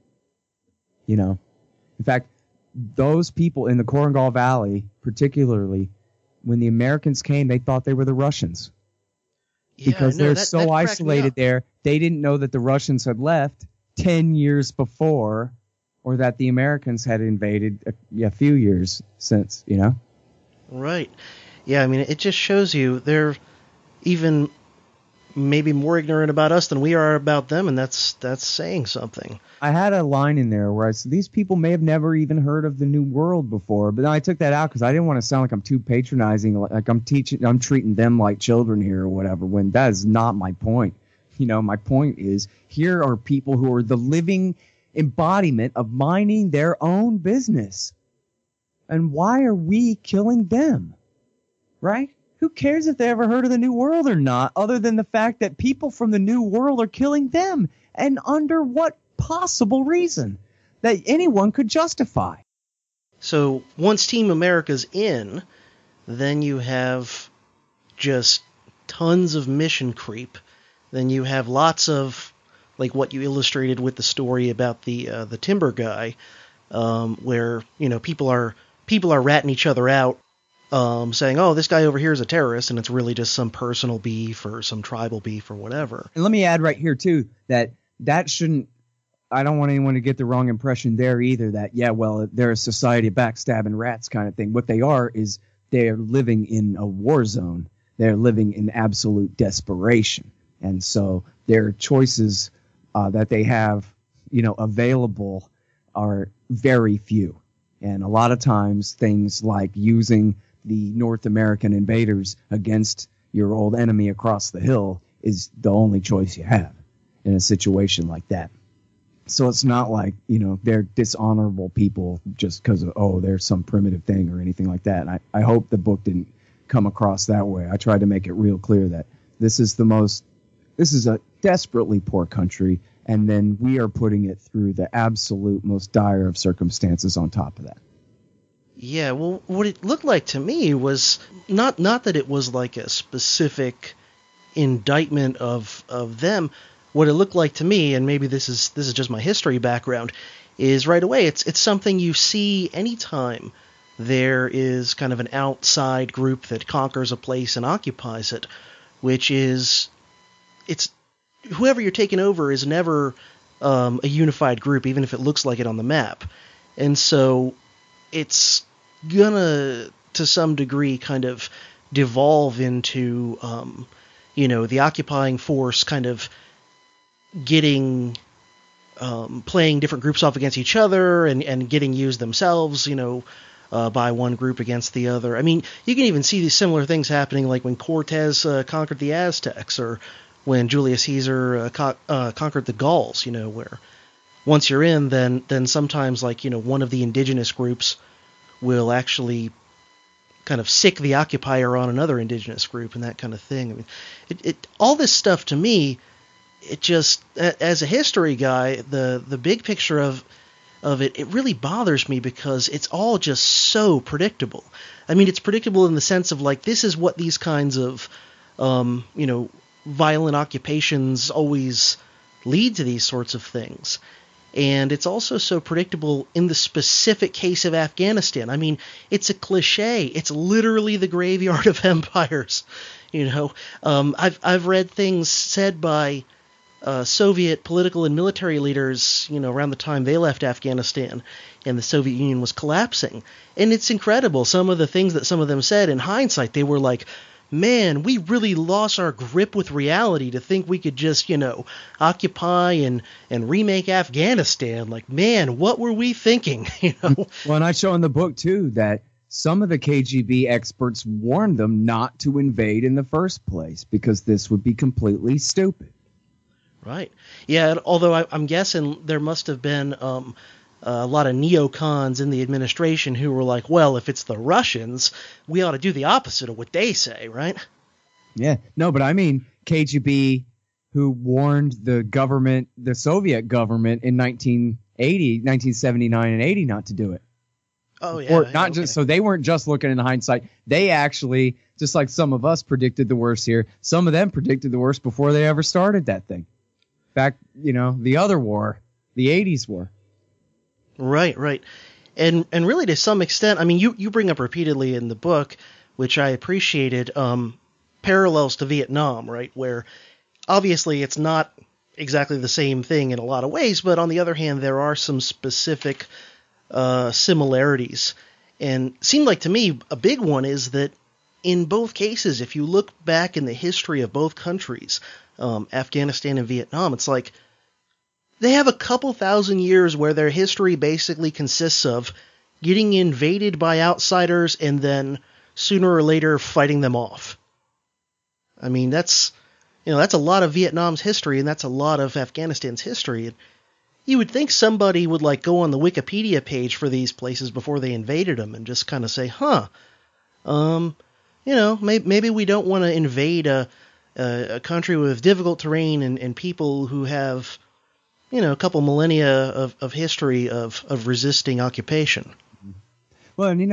you know, in fact, those people in the Korengal Valley, particularly, when the Americans came, they thought they were the Russians. Yeah, because they're so isolated there, they didn't know that the Russians had left 10 years before, or that the Americans had invaded a few years since, you know? Right. Yeah, I mean, it just shows you they're even maybe more ignorant about us than we are about them, and that's saying something. I had a line in there where I said these people may have never even heard of the New World before, but I took that out because I didn't want to sound like I'm too patronizing, like I'm treating them like children here or whatever, when that is not my point. My point is, here are people who are the living embodiment of minding their own business. And why are we killing them? Right? Who cares if they ever heard of the New World or not, other than the fact that people from the New World are killing them? And under what possible reason that anyone could justify? So once Team America's in, then you have just tons of mission creep. Then you have lots of, like what you illustrated with the story about the timber guy, where people are ratting each other out, saying, oh, this guy over here is a terrorist, and it's really just some personal beef or some tribal beef or whatever. And let me add right here, too, that shouldn't, I don't want anyone to get the wrong impression there either, that, they're a society of backstabbing rats kind of thing. What they are is they're living in a war zone. They're living in absolute desperation. And so their choices that they have, available are very few. And a lot of times things like using the North American invaders against your old enemy across the hill is the only choice you have in a situation like that. So it's not like, they're dishonorable people just because of, there's some primitive thing or anything like that. And I hope the book didn't come across that way. I tried to make it real clear that this is a desperately poor country, and then we are putting it through the absolute most dire of circumstances on top of that. Yeah, well, what it looked like to me was not that it was like a specific indictment of them. What it looked like to me, and maybe this is just my history background, is right away it's something you see anytime there is kind of an outside group that conquers a place and occupies it, which is it's whoever you're taking over is never a unified group, even if it looks like it on the map. And so it's gonna, to some degree, kind of devolve into, the occupying force kind of getting, playing different groups off against each other and getting used themselves, by one group against the other. I mean, you can even see these similar things happening, like when Cortez conquered the Aztecs, or when Julius Caesar conquered the Gauls, where once you're in, then sometimes, like, one of the indigenous groups will actually kind of sick the occupier on another indigenous group and that kind of thing. I mean, all this stuff to me, it just, as a history guy, the big picture of it really bothers me because it's all just so predictable. I mean, it's predictable in the sense of, like, this is what these kinds of, violent occupations always lead to these sorts of things. And it's also so predictable in the specific case of Afghanistan. I mean, it's a cliche. It's literally the graveyard of empires. I've read things said by Soviet political and military leaders, around the time they left Afghanistan and the Soviet Union was collapsing. And it's incredible. Some of the things that some of them said, in hindsight, they were like, man, we really lost our grip with reality to think we could just, occupy and remake Afghanistan. Like, man, what were we thinking? Well, and I show in the book, too, that some of the KGB experts warned them not to invade in the first place because this would be completely stupid. Right. Yeah, although I'm guessing there must have been a lot of neocons in the administration who were like, well, if it's the Russians, we ought to do the opposite of what they say, right? Yeah. No, but I mean KGB, who warned the government, the Soviet government, in 1979 and 80 not to do it. Oh, yeah. Or not just, so they weren't just looking in hindsight. They actually, just like some of us predicted the worst here, some of them predicted the worst before they ever started that thing. Back, the other war, the 80s war. Right. And really, to some extent, I mean, you bring up repeatedly in the book, which I appreciated, parallels to Vietnam, right? Where obviously it's not exactly the same thing in a lot of ways, but on the other hand, there are some specific similarities. And it seemed like to me a big one is that in both cases, if you look back in the history of both countries, Afghanistan and Vietnam, it's like they have a couple thousand years where their history basically consists of getting invaded by outsiders and then sooner or later fighting them off. I mean, that's a lot of Vietnam's history, and that's a lot of Afghanistan's history. And you would think somebody would like go on the Wikipedia page for these places before they invaded them and just kind of say, maybe we don't want to invade a country with difficult terrain and people who have, a couple millennia of history of resisting occupation. Well, and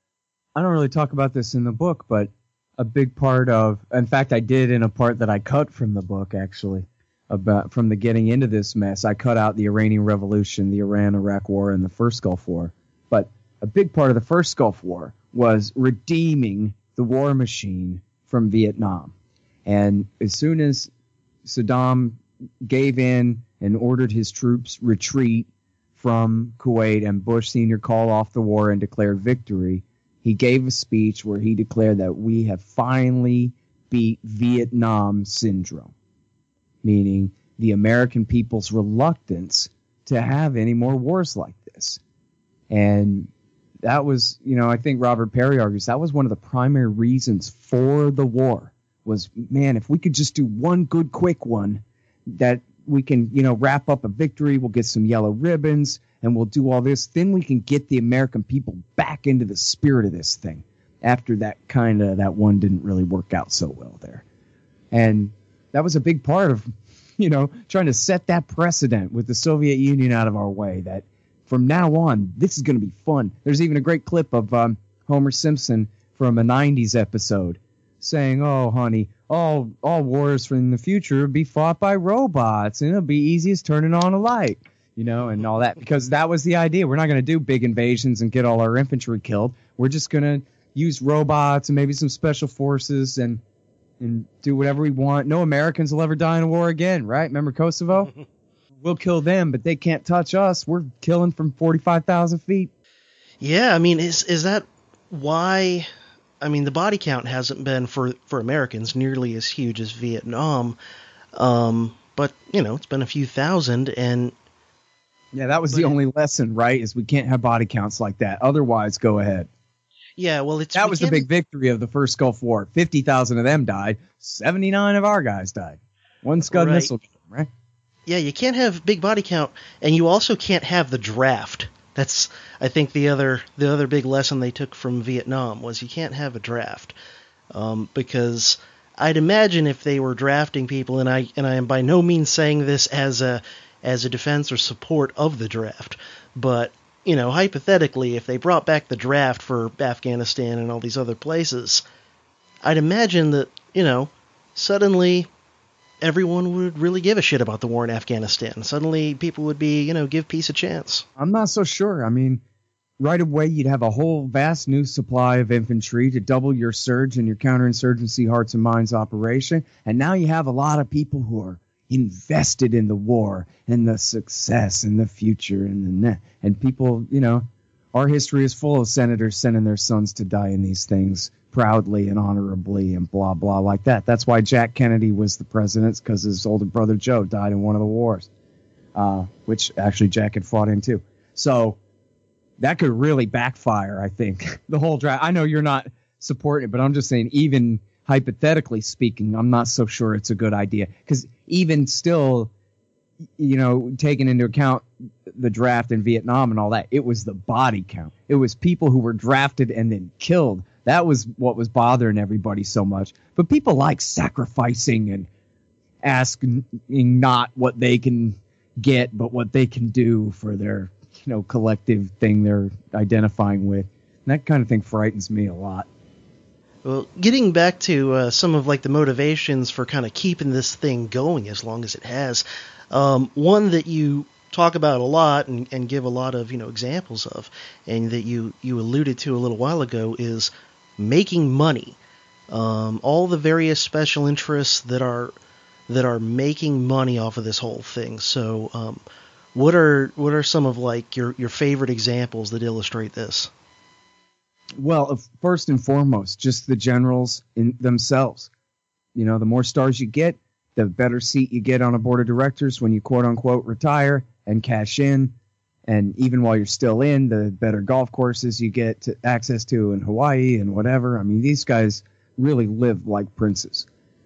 I don't really talk about this in the book, but a big part of, in fact, I did in a part that I cut from the book, actually, from the getting into this mess. I cut out the Iranian Revolution, the Iran-Iraq War, and the first Gulf War. But a big part of the first Gulf War was redeeming the war machine from Vietnam. And as soon as Saddam gave in and ordered his troops retreat from Kuwait and Bush Sr. called off the war and declared victory, he gave a speech where he declared that we have finally beat Vietnam syndrome, meaning the American people's reluctance to have any more wars like this. And that was, I think Robert Perry argues that was one of the primary reasons for the war was, man, if we could just do one good quick one that we can, wrap up a victory, we'll get some yellow ribbons, and we'll do all this, then we can get the American people back into the spirit of this thing after that one didn't really work out so well there. And that was a big part of, trying to set that precedent with the Soviet Union out of our way, that from now on, this is going to be fun. There's even a great clip of Homer Simpson from a 90s episode saying, oh, honey, all wars from the future will be fought by robots, and it'll be easy as turning on a light, and all that, because that was the idea. We're not going to do big invasions and get all our infantry killed. We're just going to use robots and maybe some special forces and do whatever we want. No Americans will ever die in a war again, right? Remember Kosovo? We'll kill them, but they can't touch us. We're killing from 45,000 feet. Yeah, I mean, is that why? I mean, the body count hasn't been for Americans nearly as huge as Vietnam, but it's been a few thousand, and yeah, that was the only lesson, right? Is we can't have body counts like that. Otherwise, go ahead. Yeah, well, that was the big victory of the first Gulf War. 50,000 of them died. 79 of our guys died. One Scud missile, right? Yeah, you can't have big body count, and you also can't have the draft. That's, I think, the other big lesson they took from Vietnam was you can't have a draft, because I'd imagine if they were drafting people, and I am by no means saying this as a defense or support of the draft, but hypothetically, if they brought back the draft for Afghanistan and all these other places, I'd imagine that suddenly everyone would really give a shit about the war in Afghanistan. Suddenly people would be, give peace a chance. I'm not so sure. I mean, right away you'd have a whole vast new supply of infantry to double your surge and your counterinsurgency hearts and minds operation. And now you have a lot of people who are invested in the war and the success and the future and people, our history is full of senators sending their sons to die in these things proudly and honorably and blah, blah, like that. That's why Jack Kennedy was the president, because his older brother Joe died in one of the wars, which actually Jack had fought in too. So that could really backfire, I think, the whole draft. I know you're not supporting it, but I'm just saying, even hypothetically speaking, I'm not so sure it's a good idea, because even still, taking into account the draft in Vietnam and all that, it was the body count. It was people who were drafted and then killed. That was what was bothering everybody so much. But people like sacrificing and asking not what they can get, but what they can do for their, collective thing they're identifying with. And that kind of thing frightens me a lot. Well, getting back to some of the motivations for kind of keeping this thing going as long as it has, one that you talk about a lot and give a lot of examples of, and that you alluded to a little while ago, is making money. All the various special interests that are making money off of this whole thing. So, what are some of your favorite examples that illustrate this? Well, first and foremost, just the generals in themselves. You know, the more stars you get, the better seat you get on a board of directors when you quote unquote retire and cash in. And even while you're still in, the better golf courses you get access to in Hawaii and whatever. I mean, these guys really live like princes.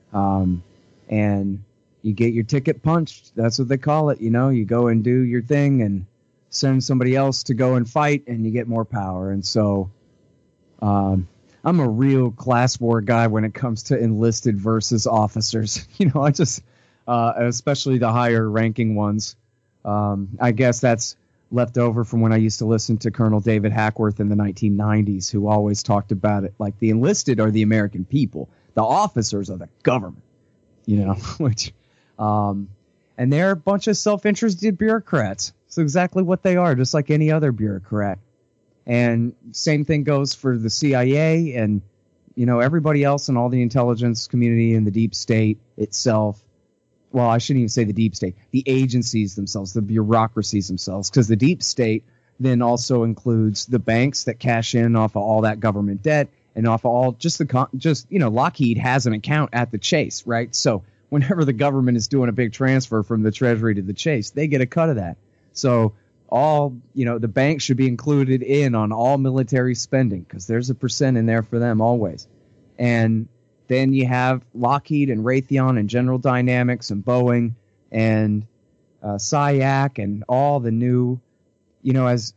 And you get your ticket punched. That's what they call it. You know, you go and do your thing and send somebody else to go and fight, and you get more power. And so I'm a real class war guy when it comes to enlisted versus officers. You know, I just, especially the higher ranking ones. I guess that's left over from when I used to listen to Colonel David Hackworth in the 1990s, who always talked about it like the enlisted are the American people. The officers are the government, you know, which, and they're a bunch of self-interested bureaucrats. It's exactly what they are, just like any other bureaucrat. And same thing goes for the CIA and, you know, everybody else in all the intelligence community and the deep state itself. Well, I shouldn't even say the deep state, the agencies themselves, the bureaucracies themselves, because the deep state then also includes the banks that cash in off of all that government debt and off of all you know, Lockheed has an account at the Chase, right? So whenever the government is doing a big transfer from the Treasury to the Chase, they get a cut of that. So all, you know, the banks should be included in on all military spending because there's a percent in there for them always. And then you have Lockheed and Raytheon and General Dynamics and Boeing and SIAC and all the new, you know, as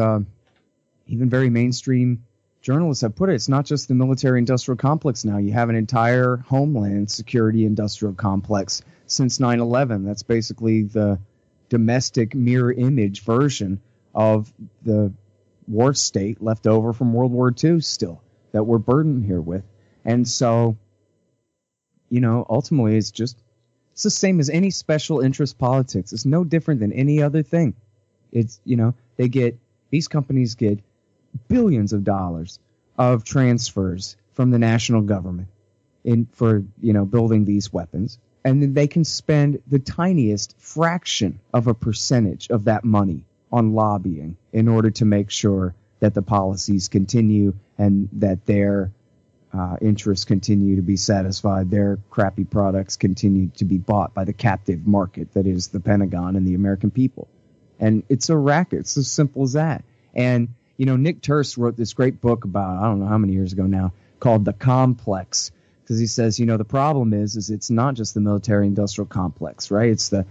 even very mainstream journalists have put it, it's not just the military-industrial complex now. You have an entire homeland security industrial complex since 9/11. That's basically the domestic mirror image version of the war state left over from World War II still that we're burdened here with. And so, you know, ultimately it's the same as any special interest politics. It's no different than any other thing. It's, you know, these companies get billions of dollars of transfers from the national government for, you know, building these weapons. And then they can spend the tiniest fraction of a percentage of that money on lobbying in order to make sure that the policies continue and that their interests continue to be satisfied. Their crappy products continue to be bought by the captive market that is the Pentagon and the American people. And it's a racket. It's as simple as that. And, you know, Nick Turse wrote this great book about, I don't know how many years ago now, called The Complex. Because he says, you know, the problem is it's not just the military-industrial complex, right? It's the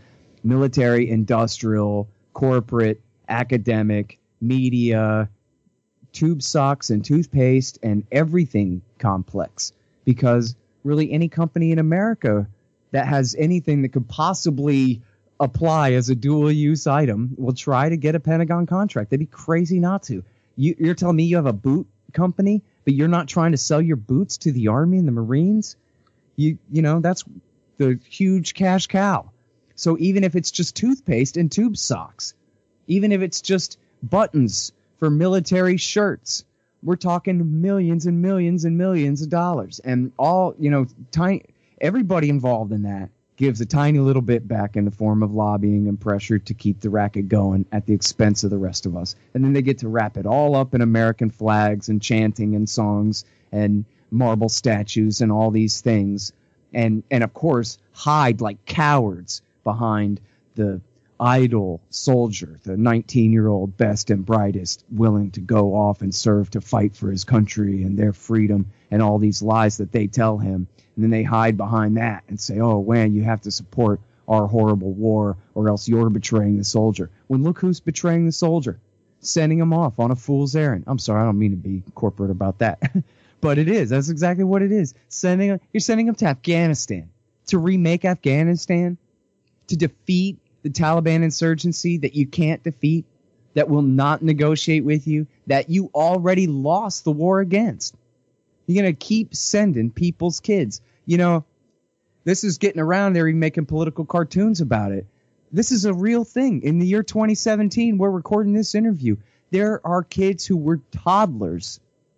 military-industrial, corporate, academic, media, tube socks and toothpaste and everything complex. Because really any company in America that has anything that could possibly apply as a dual-use item will try to get a Pentagon contract. They'd be crazy not to. You're telling me you have a boot company, but you're not trying to sell your boots to the Army and the Marines? You know, that's the huge cash cow. So even if it's just toothpaste and tube socks, even if it's just buttons for military shirts, we're talking millions and millions and millions of dollars. And all, you know, everybody involved in that gives a tiny little bit back in the form of lobbying and pressure to keep the racket going at the expense of the rest of us. And then they get to wrap it all up in American flags and chanting and songs and marble statues and all these things. And of course, hide like cowards behind the idle soldier, the 19-year-old best and brightest, willing to go off and serve to fight for his country and their freedom and all these lies that they tell him. And then they hide behind that and say, oh, man, you have to support our horrible war or else you're betraying the soldier. When look who's betraying the soldier, sending him off on a fool's errand. I'm sorry, I don't mean to be corporate about that. But it is. That's exactly what it is. You're sending him to Afghanistan, to remake Afghanistan, to defeat the Taliban insurgency that you can't defeat, that will not negotiate with you, that you already lost the war against. You're going to keep sending people's kids. You know, this is getting around there, even making political cartoons about it. This is a real thing. In the year 2017, we're recording this interview. There are kids who were toddlers,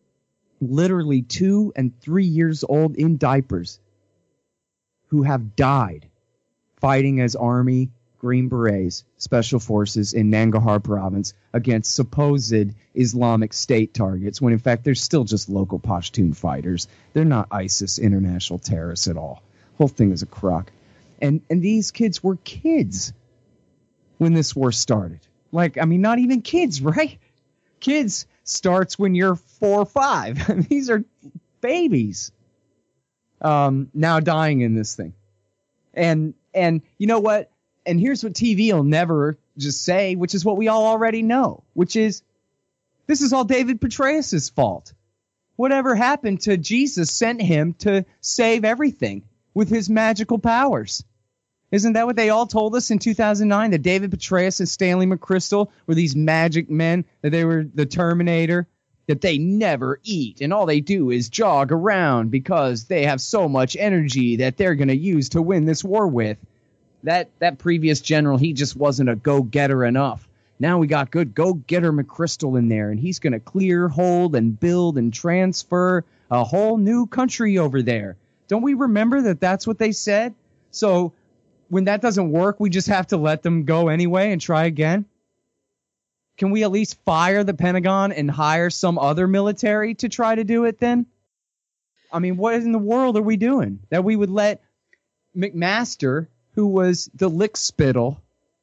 literally 2 and 3 years old in diapers, who have died fighting as Army Green Berets, special forces in Nangarhar province against supposed Islamic State targets, when in fact they're still just local Pashtun fighters. They're not ISIS international terrorists at all. Whole thing is a crock. And these kids were kids when this war started. Like, I mean, not even kids, right? Kids starts when you're 4 or 5. These are babies now dying in this thing. And you know what? And here's what TV will never just say, which is what we all already know, which is this is all David Petraeus' fault. Whatever happened to Jesus sent him to save everything with his magical powers. Isn't that what they all told us in 2009? That David Petraeus and Stanley McChrystal were these magic men, that they were the Terminator, that they never eat and all they do is jog around because they have so much energy that they're going to use to win this war with. That previous general, he just wasn't a go-getter enough. Now we got good go-getter McChrystal in there, and he's going to clear, hold, and build and transfer a whole new country over there. Don't we remember that that's what they said? So when that doesn't work, we just have to let them go anyway and try again? Can we at least fire the Pentagon and hire some other military to try to do it then? I mean, what in the world are we doing? That we would let McMaster, who was the lickspittle,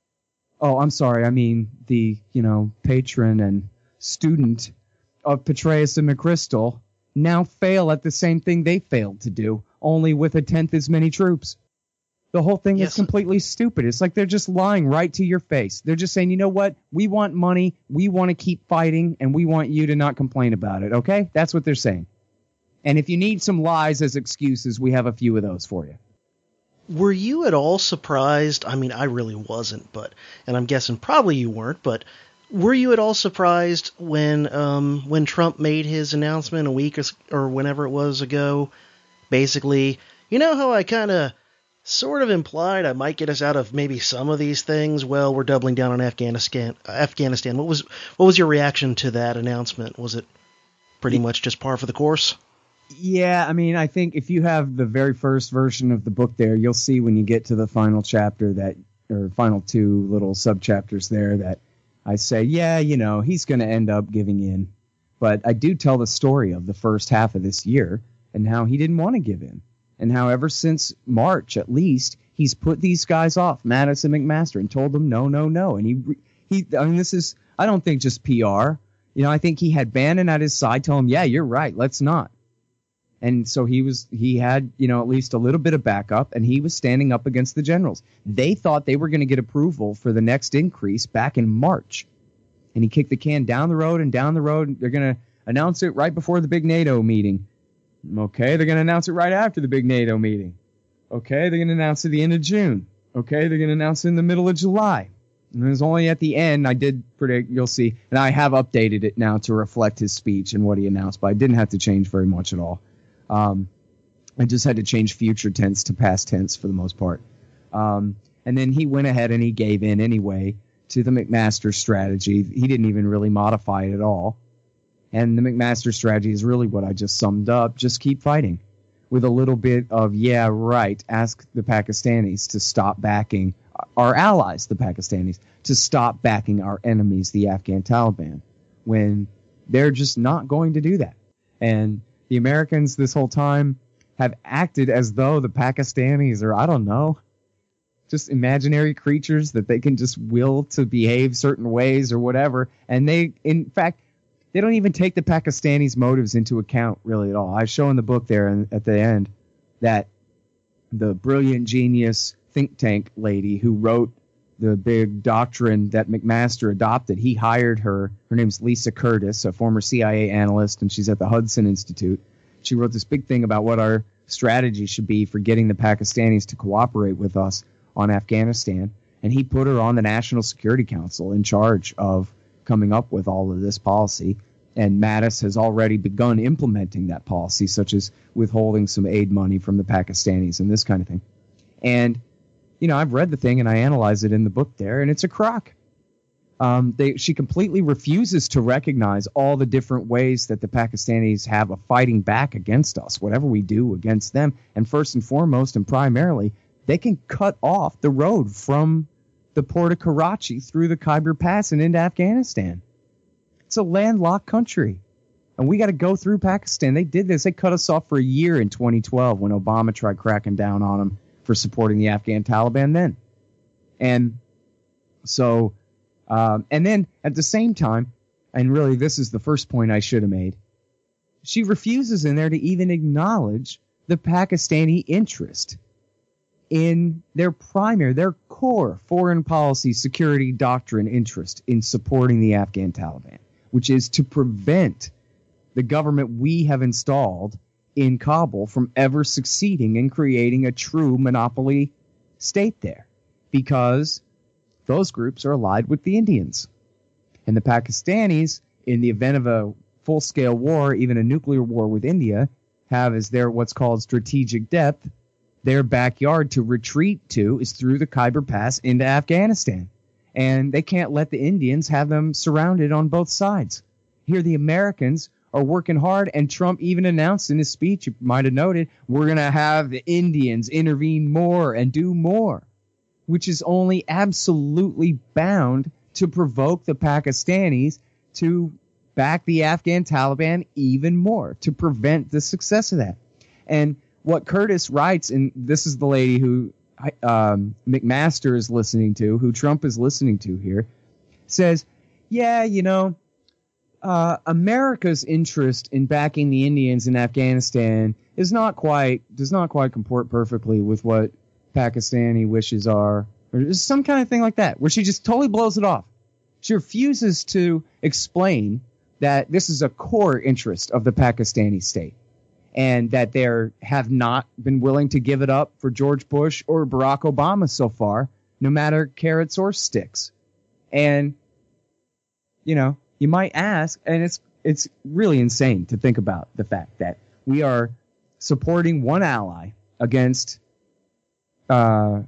the, patron and student of Petraeus and McChrystal, now fail at the same thing they failed to do, only with 1/10 as many troops. The whole thing is completely stupid. It's like they're just lying right to your face. They're just saying, you know what? We want money. We want to keep fighting, and we want you to not complain about it, okay? That's what they're saying. And if you need some lies as excuses, we have a few of those for you. Were you at all surprised? I mean, I really wasn't, and I'm guessing probably you weren't, but were you at all surprised when Trump made his announcement a week or whenever it was ago? Basically, you know how I kind of sort of implied I might get us out of maybe some of these things? Well, we're doubling down on Afghanistan. What was your reaction to that announcement? Was it pretty much just par for the course? Yeah, I mean, I think if you have the very first version of the book there, you'll see when you get to the final chapter or final 2 little sub-chapters there that I say, yeah, he's going to end up giving in. But I do tell the story of the first half of this year and how he didn't want to give in. And how ever since March, at least, he's put these guys off, Mattis and McMaster, and told them no, no, no. And this is, I don't think just PR. I think he had Bannon at his side, tell him, yeah, you're right, let's not. And so he had, at least a little bit of backup, and he was standing up against the generals. They thought they were going to get approval for the next increase back in March. And he kicked the can down the road. They're going to announce it right before the big NATO meeting. Okay, they're going to announce it right after the big NATO meeting. Okay, they're going to announce it at the end of June. Okay, they're going to announce it in the middle of July. And it was only at the end I did predict, you'll see, and I have updated it now to reflect his speech and what he announced, but I didn't have to change very much at all. I just had to change future tense to past tense for the most part. And then he went ahead and he gave in anyway to the McMaster strategy. He didn't even really modify it at all. And the McMaster strategy is really what I just summed up. Just keep fighting with a little bit of, yeah, right. Ask the Pakistanis to stop backing our allies, the Pakistanis, to stop backing our enemies, the Afghan Taliban, when they're just not going to do that. And the Americans this whole time have acted as though the Pakistanis are, I don't know, just imaginary creatures that they can just will to behave certain ways or whatever. And they, in fact, they don't even take the Pakistanis' motives into account really at all. I show in the book there at the end that the brilliant genius think tank lady who wrote the big doctrine that McMaster adopted, he hired her. Her name's Lisa Curtis, a former CIA analyst, and she's at the Hudson Institute. She wrote this big thing about what our strategy should be for getting the Pakistanis to cooperate with us on Afghanistan. And he put her on the National Security Council in charge of coming up with all of this policy. And Mattis has already begun implementing that policy, such as withholding some aid money from the Pakistanis and this kind of thing. And, I've read the thing and I analyze it in the book there, and it's a crock. She completely refuses to recognize all the different ways that the Pakistanis have of fighting back against us, whatever we do against them. And first and foremost and primarily, they can cut off the road from the port of Karachi through the Khyber Pass and into Afghanistan. It's a landlocked country. And we got to go through Pakistan. They did this. They cut us off for a year in 2012 when Obama tried cracking down on them for supporting the Afghan Taliban then. And so, and then at the same time, and really this is the first point I should have made, she refuses in there to even acknowledge the Pakistani interest in their core foreign policy security doctrine interest in supporting the Afghan Taliban, which is to prevent the government we have installed in Kabul from ever succeeding in creating a true monopoly state there, because those groups are allied with the Indians. And the Pakistanis, in the event of a full-scale war, even a nuclear war with India, have as their what's called strategic depth, their backyard to retreat to is through the Khyber Pass into Afghanistan. And they can't let the Indians have them surrounded on both sides. Here the Americans are working hard, and Trump even announced in his speech, you might have noted, we're going to have the Indians intervene more and do more, which is only absolutely bound to provoke the Pakistanis to back the Afghan Taliban even more, to prevent the success of that. And what Curtis writes, and this is the lady who McMaster is listening to, who Trump is listening to here, says, yeah, America's interest in backing the Indians in Afghanistan does not quite comport perfectly with what Pakistani wishes are, or some kind of thing like that, where she just totally blows it off. She refuses to explain that this is a core interest of the Pakistani state, and that they have not been willing to give it up for George Bush or Barack Obama so far, no matter carrots or sticks. And, you might ask, and it's really insane to think about the fact that we are supporting one ally against our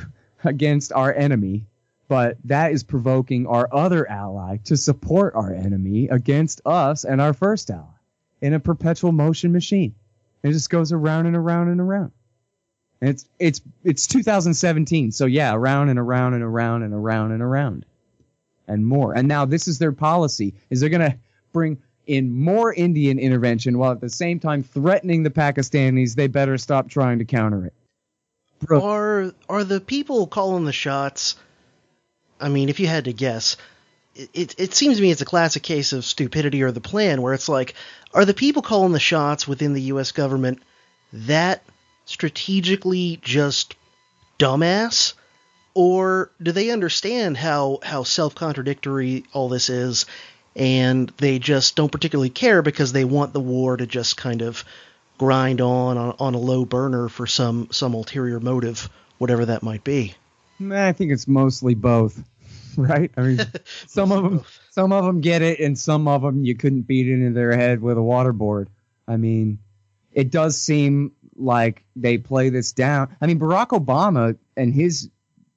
enemy, but that is provoking our other ally to support our enemy against us and our first ally in a perpetual motion machine. It just goes around and around and around. And it's 2017, so yeah, around and around and around and around and around. And more. And now this is their policy, is they're going to bring in more Indian intervention while at the same time threatening the Pakistanis they better stop trying to counter it. Are the people calling the shots, I mean, if you had to guess, it seems to me it's a classic case of stupidity or the plan, where it's like, are the people calling the shots within the U.S. government that strategically just dumbass? Or do they understand how self-contradictory all this is, and they just don't particularly care because they want the war to just kind of grind on a low burner for some ulterior motive, whatever that might be? I think it's mostly both, right? I mean, some of them get it, and some of them you couldn't beat into their head with a waterboard. I mean, it does seem like they play this down. I mean, Barack Obama and his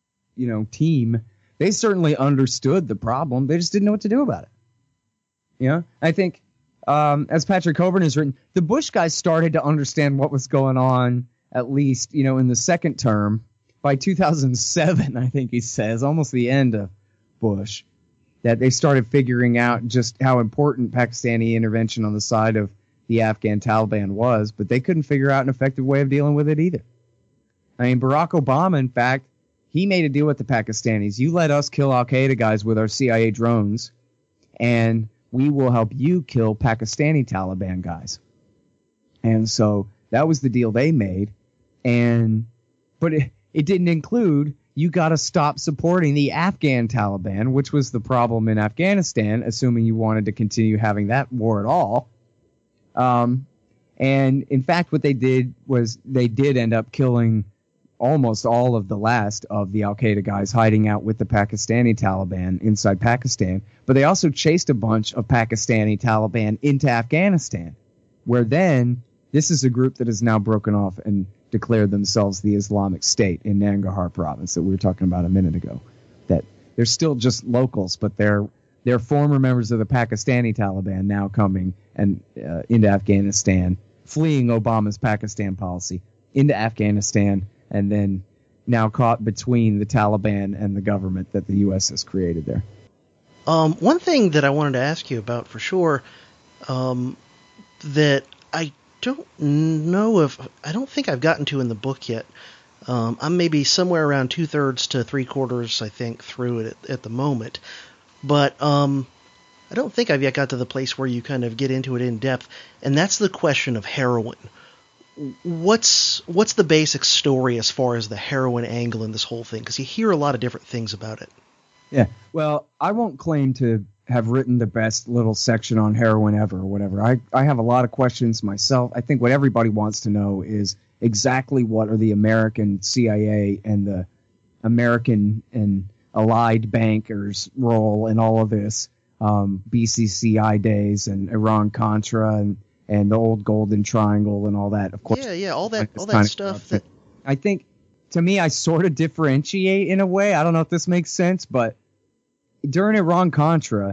team, they certainly understood the problem. They just didn't know what to do about it. I think, as Patrick Coburn has written, the Bush guys started to understand what was going on, at least, in the second term. By 2007, I think he says, almost the end of Bush, that they started figuring out just how important Pakistani intervention on the side of the Afghan Taliban was, but they couldn't figure out an effective way of dealing with it either. I mean, Barack Obama, in fact, he made a deal with the Pakistanis. You let us kill al-Qaeda guys with our CIA drones, and we will help you kill Pakistani Taliban guys. And so that was the deal they made. But it didn't include, you got to stop supporting the Afghan Taliban, which was the problem in Afghanistan, assuming you wanted to continue having that war at all. And in fact, what they did was they did end up killing almost all of the last of the al-Qaeda guys hiding out with the Pakistani Taliban inside Pakistan. But they also chased a bunch of Pakistani Taliban into Afghanistan, where then this is a group that has now broken off and declared themselves the Islamic State in Nangarhar province that we were talking about a minute ago. That they're still just locals, but they're former members of the Pakistani Taliban now coming and into Afghanistan, fleeing Obama's Pakistan policy into Afghanistan, and then now caught between the Taliban and the government that the U.S. has created there. One thing that I wanted to ask you about for sure, that I don't know if, I don't think I've gotten to in the book yet. I'm maybe somewhere around 2/3 to 3/4, I think, through it at the moment. But I don't think I've yet got to the place where you kind of get into it in depth, and that's the question of heroin. What's the basic story as far as the heroin angle in this whole thing? Because you hear a lot of different things about it. Yeah, well, I won't claim to have written the best little section on heroin ever or whatever. I have a lot of questions myself. I think what everybody wants to know is exactly what are the American CIA and the American and allied bankers' role in all of this, BCCI days and Iran-Contra and the old Golden Triangle and all that. Of course, yeah, all that stuff. That I think, to me, I sort of differentiate in a way. I don't know if this makes sense, but during Iran-Contra,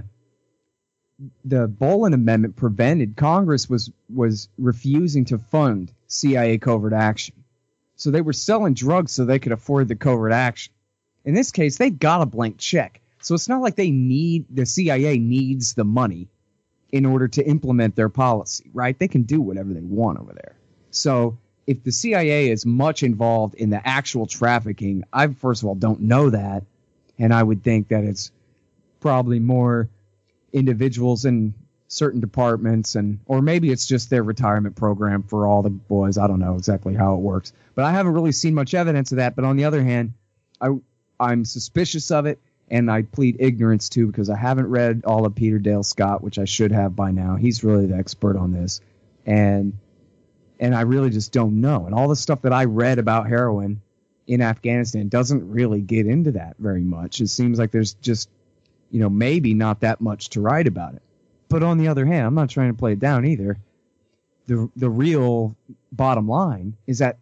the Boland Amendment prevented Congress was refusing to fund CIA covert action. So they were selling drugs so they could afford the covert action. In this case, they got a blank check. So it's not like the CIA needs the money in order to implement their policy, right? They can do whatever they want over there. So if the CIA is much involved in the actual trafficking, I, first of all, don't know that. And I would think that it's probably more individuals in certain departments, or maybe it's just their retirement program for all the boys. I don't know exactly how it works, but I haven't really seen much evidence of that. But on the other hand, I'm suspicious of it, and I plead ignorance too, because I haven't read all of Peter Dale Scott, which I should have by now. He's really the expert on this, and I really just don't know. And all the stuff that I read about heroin in Afghanistan doesn't really get into that very much. It seems like there's just, maybe not that much to write about it. But on the other hand, I'm not trying to play it down either. The real bottom line is that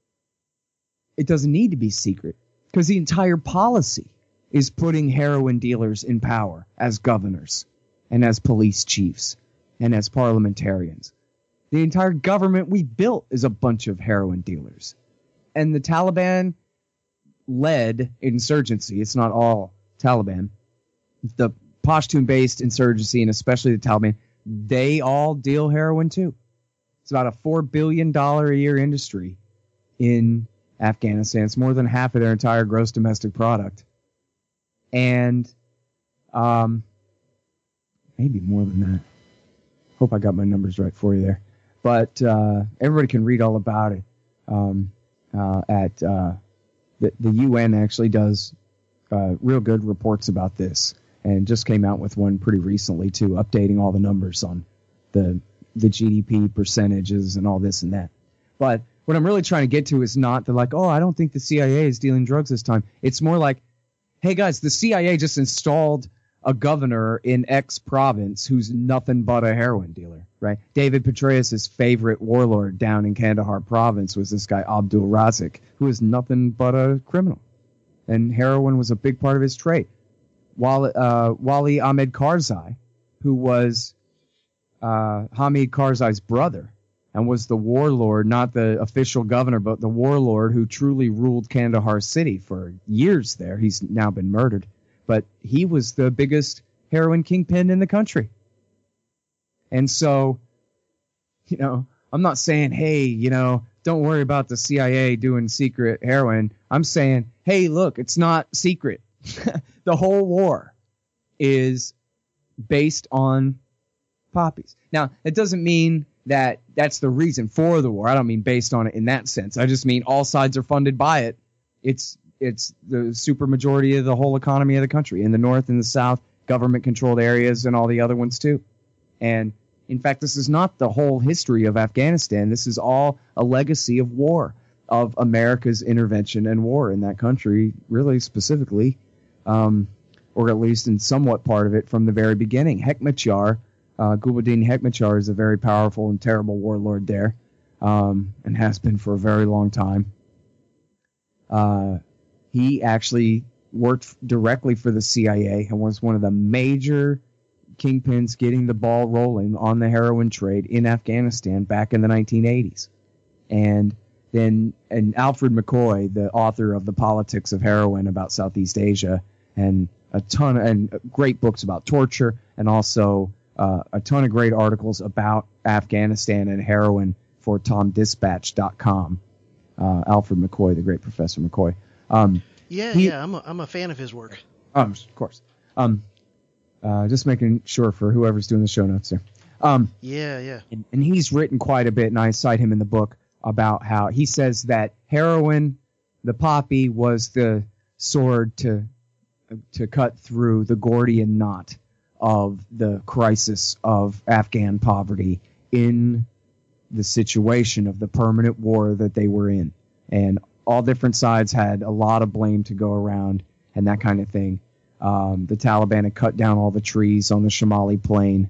it doesn't need to be secret, because the entire policy is putting heroin dealers in power as governors and as police chiefs and as parliamentarians. The entire government we built is a bunch of heroin dealers. And the Taliban-led insurgency, it's not all Taliban, the Pashtun-based insurgency, and especially the Taliban, they all deal heroin too. It's about a $4 billion a year industry in Afghanistan. It's more than half of their entire gross domestic product. And maybe more than that. Hope I got my numbers right for you there. But everybody can read all about it. The UN actually does real good reports about this, and just came out with one pretty recently too, updating all the numbers on the GDP percentages and all this and that. But what I'm really trying to get to is not the I don't think the CIA is dealing drugs this time. It's more like, hey guys, the CIA just installed a governor in X province who's nothing but a heroin dealer, right? David Petraeus' favorite warlord down in Kandahar province was this guy Abdul Razik, who is nothing but a criminal. And heroin was a big part of his trade. Wali Ahmed Karzai, who was Hamid Karzai's brother and was the warlord, not the official governor, but the warlord who truly ruled Kandahar city for years there. He's now been murdered. But he was the biggest heroin kingpin in the country. And so, I'm not saying, hey, don't worry about the CIA doing secret heroin. I'm saying, hey, look, it's not secret. The whole war is based on poppies. Now, it doesn't mean that that's the reason for the war. I don't mean based on it in that sense. I just mean all sides are funded by it. It's the super majority of the whole economy of the country. In the north and the south, government-controlled areas, and all the other ones too. And, in fact, this is not the whole history of Afghanistan. This is all a legacy of war, of America's intervention and war in that country, really specifically, or at least in somewhat part of it from the very beginning. Hekmatyar, Gulbuddin Hekmatyar, is a very powerful and terrible warlord there, and has been for a very long time. He actually worked directly for the CIA and was one of the major kingpins getting the ball rolling on the heroin trade in Afghanistan back in the 1980s. And And Alfred McCoy, the author of The Politics of Heroin about Southeast Asia, and a ton and great books about torture, and also a ton of great articles about Afghanistan and heroin for TomDispatch.com. Alfred McCoy, the great Professor McCoy. I'm a fan of his work. Of course. Just making sure for whoever's doing the show notes there. Yeah. And he's written quite a bit, and I cite him in the book about how he says that heroin, the poppy, was the sword to cut through the Gordian knot of the crisis of Afghan poverty in the situation of the permanent war that they were in. And all different sides had a lot of blame to go around and that kind of thing. The Taliban had cut down all the trees on the Shamali plain,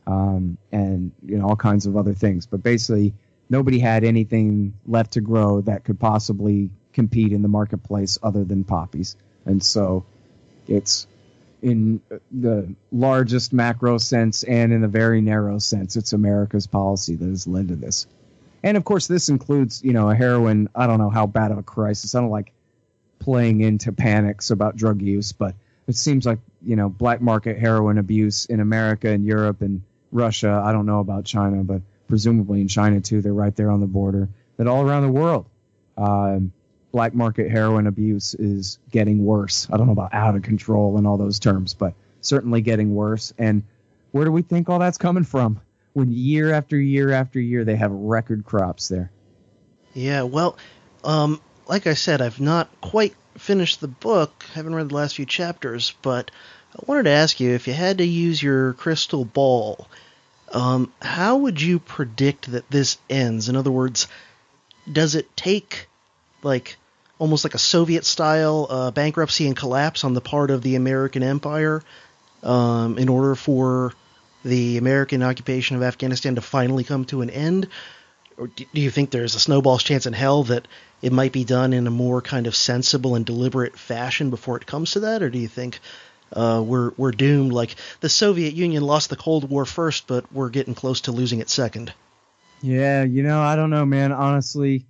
and all kinds of other things. But basically, nobody had anything left to grow that could possibly compete in the marketplace other than poppies. And so it's, in the largest macro sense and in the very narrow sense, it's America's policy that has led to this. And of course, this includes, a heroin. I don't know how bad of a crisis. I don't like playing into panics about drug use, but it seems like, black market heroin abuse in America and Europe and Russia. I don't know about China, but presumably in China too. They're right there on the border. That all around the world, black market heroin abuse is getting worse. I don't know about out of control and all those terms, but certainly getting worse. And where do we think all that's coming from when year after year after year they have record crops there? Yeah, well, like I said, I've not quite finished the book. Haven't read the last few chapters, but I wanted to ask you, if you had to use your crystal ball, how would you predict that this ends? In other words, does it take almost like a Soviet-style bankruptcy and collapse on the part of the American empire in order for the American occupation of Afghanistan to finally come to an end? Or do you think there's a snowball's chance in hell that it might be done in a more kind of sensible and deliberate fashion before it comes to that? Or do you think we're doomed, like the Soviet Union lost the Cold War first, but we're getting close to losing it second? Yeah, I don't know, man. Honestly,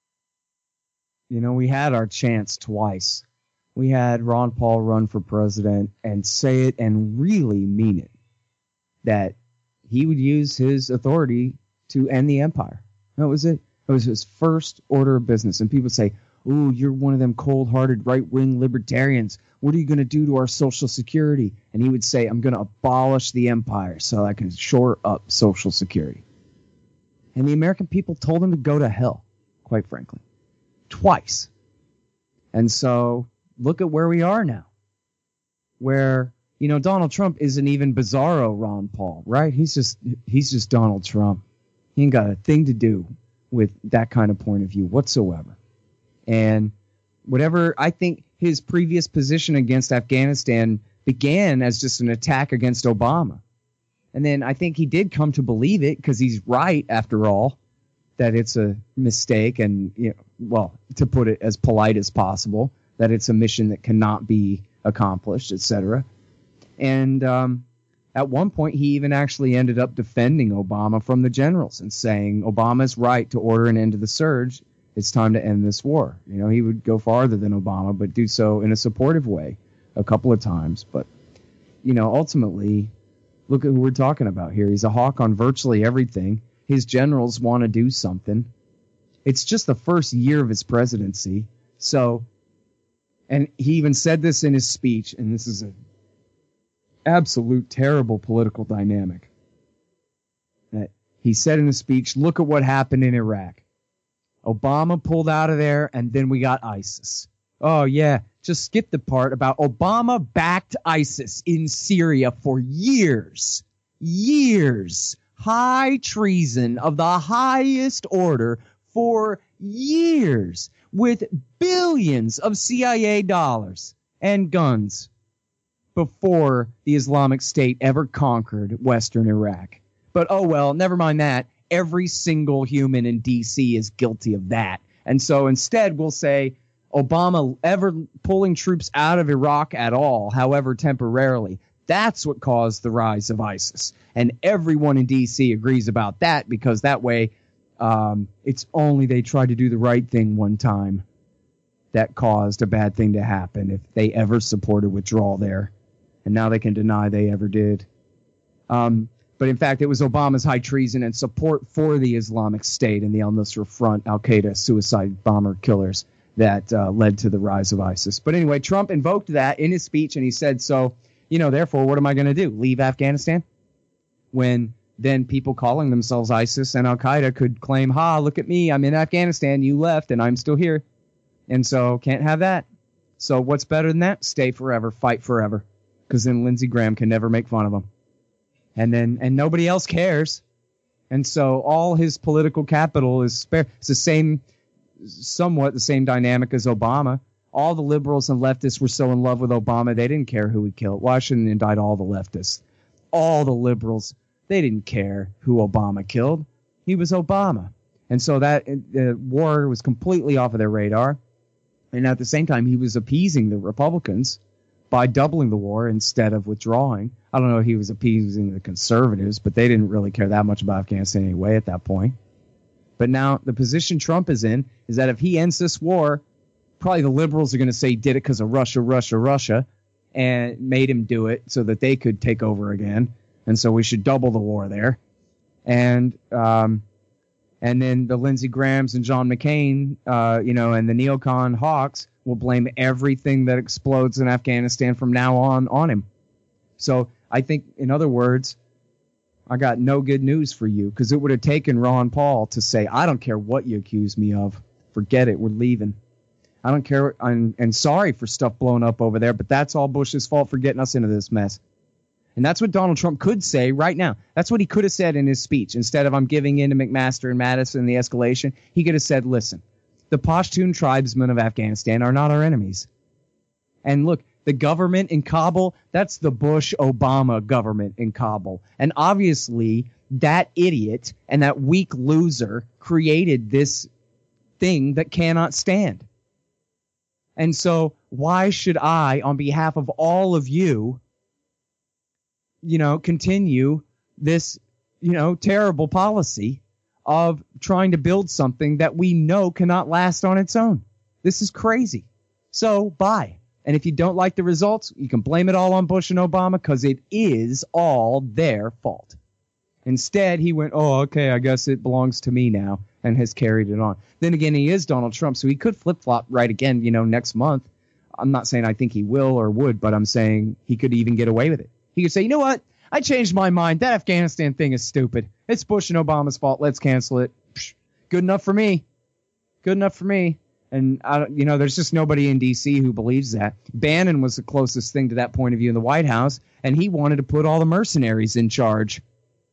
we had our chance twice. We had Ron Paul run for president and say it and really mean it, that he would use his authority to end the empire. That was it. It was his first order of business. And people say, "Ooh, you're one of them cold-hearted right-wing libertarians. What are you going to do to our Social Security?" And he would say, "I'm going to abolish the empire so I can shore up Social Security." And the American people told him to go to hell, quite frankly. Twice. And so look at where we are now, where, Donald Trump isn't even bizarro Ron Paul, right? He's just Donald Trump. He ain't got a thing to do with that kind of point of view whatsoever. And whatever, I think his previous position against Afghanistan began as just an attack against Obama. And then I think he did come to believe it, because he's right, after all, that it's a mistake and, to put it as polite as possible, that it's a mission that cannot be accomplished, etc. And at one point, he even actually ended up defending Obama from the generals and saying Obama's right to order an end to the surge. It's time to end this war. He would go farther than Obama, but do so in a supportive way a couple of times. But, ultimately, look at who we're talking about here. He's a hawk on virtually everything. His generals want to do something. It's just the first year of his presidency. So, and he even said this in his speech, and this is an absolute terrible political dynamic. That he said in his speech, look at what happened in Iraq. Obama pulled out of there, and then we got ISIS. Oh, yeah, just skip the part about Obama backed ISIS in Syria for years. Years. High treason of the highest order for years, with billions of CIA dollars and guns before the Islamic State ever conquered Western Iraq. But oh well, never mind that. Every single human in D.C. is guilty of that. And so instead we'll say Obama ever pulling troops out of Iraq at all, however temporarily, that's what caused the rise of ISIS. And everyone in D.C. agrees about that, because that way It's only they tried to do the right thing one time that caused a bad thing to happen if they ever supported withdrawal there. And now they can deny they ever did. But in fact, it was Obama's high treason and support for the Islamic State and the al-Nusra Front, al-Qaeda suicide bomber killers that led to the rise of ISIS. But anyway, Trump invoked that in his speech, and he said, so, therefore, what am I going to do? Leave Afghanistan? When then people calling themselves ISIS and al-Qaeda could claim, look at me, I'm in Afghanistan, you left, and I'm still here. And so can't have that. So what's better than that? Stay forever, fight forever. Because then Lindsey Graham can never make fun of him. And nobody else cares. And so all his political capital is spare. It's somewhat the same dynamic as Obama. All the liberals and leftists were so in love with Obama, they didn't care who he killed. Well, I shouldn't indict all the leftists. All the liberals, they didn't care who Obama killed. He was Obama. And so that war was completely off of their radar. And at the same time, he was appeasing the Republicans by doubling the war instead of withdrawing. I don't know if he was appeasing the conservatives, but they didn't really care that much about Afghanistan anyway at that point. But now the position Trump is in is that if he ends this war, probably the liberals are going to say he did it because of Russia, and made him do it so that they could take over again. And so we should double the war there. And then the Lindsey Grahams and John McCain, and the neocon hawks will blame everything that explodes in Afghanistan from now on him. So I think, in other words, I got no good news for you, because it would have taken Ron Paul to say, I don't care what you accuse me of. Forget it. We're leaving. I don't care. And sorry for stuff blowing up over there, but that's all Bush's fault for getting us into this mess. And that's what Donald Trump could say right now. That's what he could have said in his speech. Instead of I'm giving in to McMaster and Madison and the escalation, he could have said, listen, the Pashtun tribesmen of Afghanistan are not our enemies. And look, the government in Kabul, that's the Bush-Obama government in Kabul. And obviously, that idiot and that weak loser created this thing that cannot stand. And so why should I, on behalf of all of you, continue this, terrible policy of trying to build something that we know cannot last on its own? This is crazy. So bye. And if you don't like the results, you can blame it all on Bush and Obama, because it is all their fault. Instead, he went, oh, okay, I guess it belongs to me now, and has carried it on. Then again, he is Donald Trump, so he could flip-flop right again, next month. I'm not saying I think he will or would, but I'm saying he could even get away with it. He could say, you know what? I changed my mind. That Afghanistan thing is stupid. It's Bush and Obama's fault. Let's cancel it. Psh, good enough for me. Good enough for me. And, there's just nobody in D.C. who believes that. Bannon was the closest thing to that point of view in the White House, and he wanted to put all the mercenaries in charge.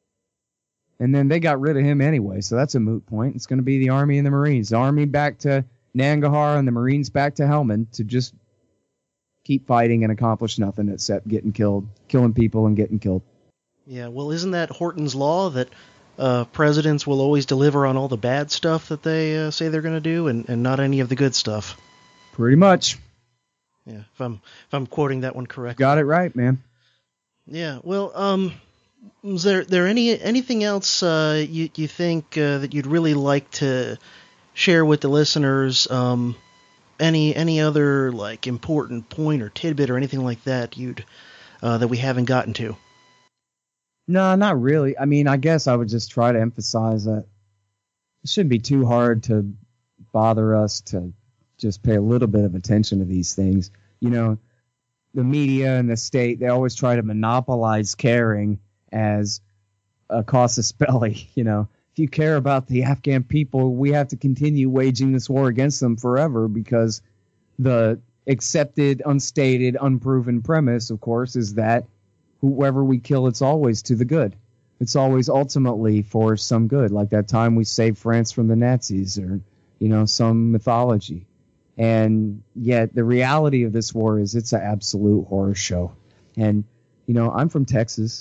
And then they got rid of him anyway, so that's a moot point. It's going to be the Army and the Marines. The Army back to Nangarhar and the Marines back to Helmand to just keep fighting and accomplish nothing except getting killed, killing people and getting killed. Yeah, well, isn't that Horton's law that presidents will always deliver on all the bad stuff that they say they're going to do, and not any of the good stuff? Pretty much. Yeah, if I'm quoting that one correctly. Got it right, man. Yeah, well, is there anything else you think that you'd really like to share with the listeners? Any other important point or tidbit or anything like that that we haven't gotten to? No, not really. I mean, I guess I would just try to emphasize that it shouldn't be too hard to bother us to just pay a little bit of attention to these things. The media and the state, they always try to monopolize caring as a casus belli. If you care about the Afghan people, we have to continue waging this war against them forever, because the accepted, unstated, unproven premise, of course, is that whoever we kill, it's always to the good. It's always ultimately for some good, like that time we saved France from the Nazis, or, some mythology. And yet the reality of this war is it's an absolute horror show. And, I'm from Texas.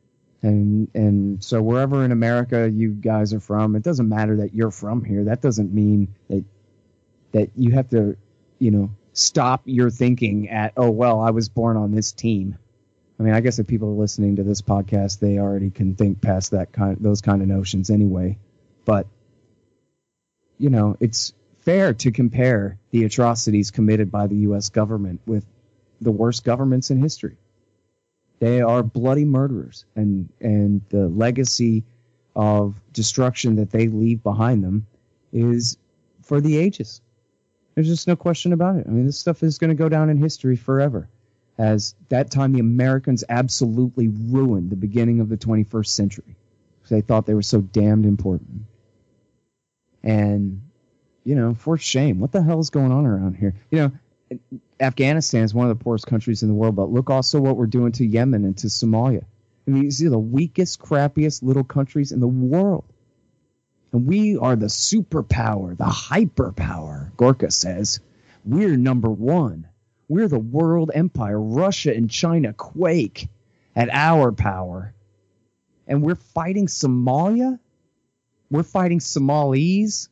And so wherever in America you guys are from, it doesn't matter that you're from here. That doesn't mean that you have to, stop your thinking at, oh, well, I was born on this team. I mean, I guess if people are listening to this podcast, they already can think past those kind of notions anyway. But it's fair to compare the atrocities committed by the U.S. government with the worst governments in history. They are bloody murderers, and the legacy of destruction that they leave behind them is for the ages. There's just no question about it. I mean, this stuff is going to go down in history forever, as that time the Americans absolutely ruined the beginning of the 21st century because they thought they were so damned important. And, for shame, what the hell is going on around here? Afghanistan is one of the poorest countries in the world, but look also what we're doing to Yemen and to Somalia. I mean, these are the weakest, crappiest little countries in the world. And we are the superpower, the hyperpower, Gorka says. We're number one. We're the world empire. Russia and China quake at our power. And we're fighting Somalia? We're fighting Somalis?